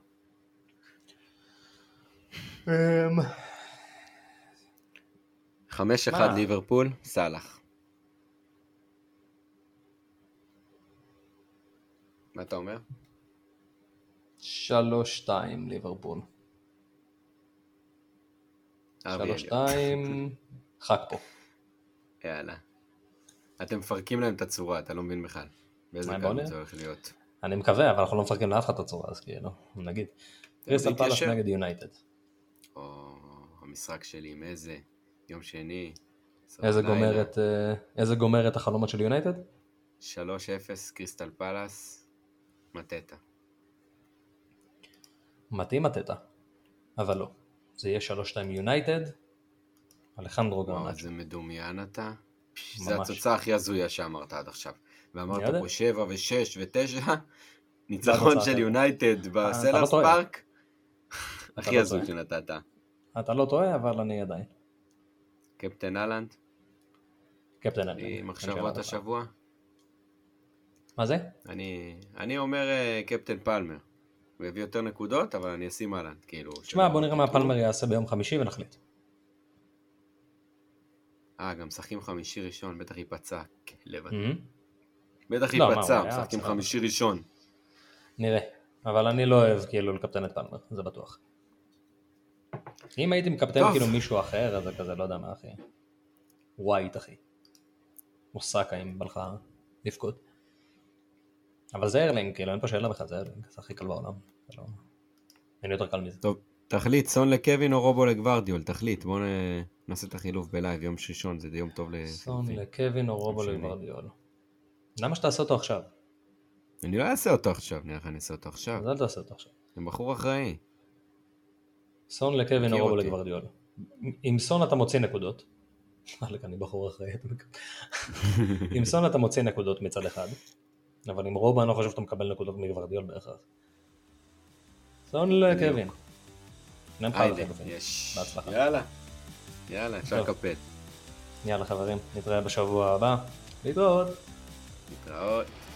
חמש אחד ליברפול, סלח. מה אתה אומר?
שלוש שתיים ליברפול. שלוש שתיים חק פה.
יאללה. אתם מפרקים להם את הצורה, אתה לא מבין בכלל. באיזה קל זה הולך להיות.
אני מקווה, אבל אנחנו לא מפרקים לאף אחד את הצורה, אז כאילו, נגיד. קריסטל פלאס נגד יונייטד.
או, המשחק שלי עם איזה, יום שני.
איזה גומר את החלומות של יונייטד?
שלוש אפס קריסטל פלאס, מטטה.
מתאים מטטה, אבל לא. זה יהיה שלוש שתיים יונייטד, אלחנדרו גרנצ'ו.
זה מדומיין אתה. זה הצוצאה הכי הזויה שאמרת עד עכשיו. ואמרת פה שבע ושש ותשע, ניצחון של יונייטד בסלארס פארק, הכי הזוי שנתת.
אתה לא טועה, אבל אני עדיין.
קפטן אלנד?
קפטן אלנד.
מחשבות השבוע?
מה זה?
אני אומר קפטן פלמר. הוא הביא יותר נקודות, אבל אני אשים אלנד, כאילו...
תשמע, בוא נראה מה פלמר יעשה ביום חמישי ונחליט.
אה, גם משחקים חמישי ראשון, בטח ייפצע. לבד. בטח ייפצע, משחקים חמישי ראשון.
נראה, אבל אני לא אוהב כאילו לקפטן את פלמר, זה בטוח. אם הייתי מקפטן כאילו מישהו אחר, אז זה כזה, לא יודע מה אחי. ווייט אחי. מוסקה אם בלך לפקוד. אבל זה ארלינג, כאילו אין פה שאלה בכלל, זה ארלינג, זה הכי קל בעולם. אין יותר קל מזה.
טוב, תחליט, סון לקווין או רובו לגוורדיול, תחליט, בואו נעשה את החילוף בלייב, יום ראשון, זה יום טוב לחילופים.
סון לקווין או רובו לגוורדיול. למה שתעשה אותו עכשיו?
אני לא אעשה אותו עכשיו, נראה לך אני אעשה אותו עכשיו.
אז אל תעשה אותו עכשיו.
הם בחור אחראי.
סון לקווין או רובו לגוורדיול. עם סון אתה מוציא נקודות. אני בחור אחראי. עם סון אתה מוציא נקודות מצד אחד. אבל עם רובו אני לא חושב שאתה מקבל נקודות מגוורדיול בהכרח. סון לקווין.
היידה, יש. יאללה. יאללה, אפשר לקפל.
יאללה חברים, נתראה בשבוע הבא. להתראות.
להתראות.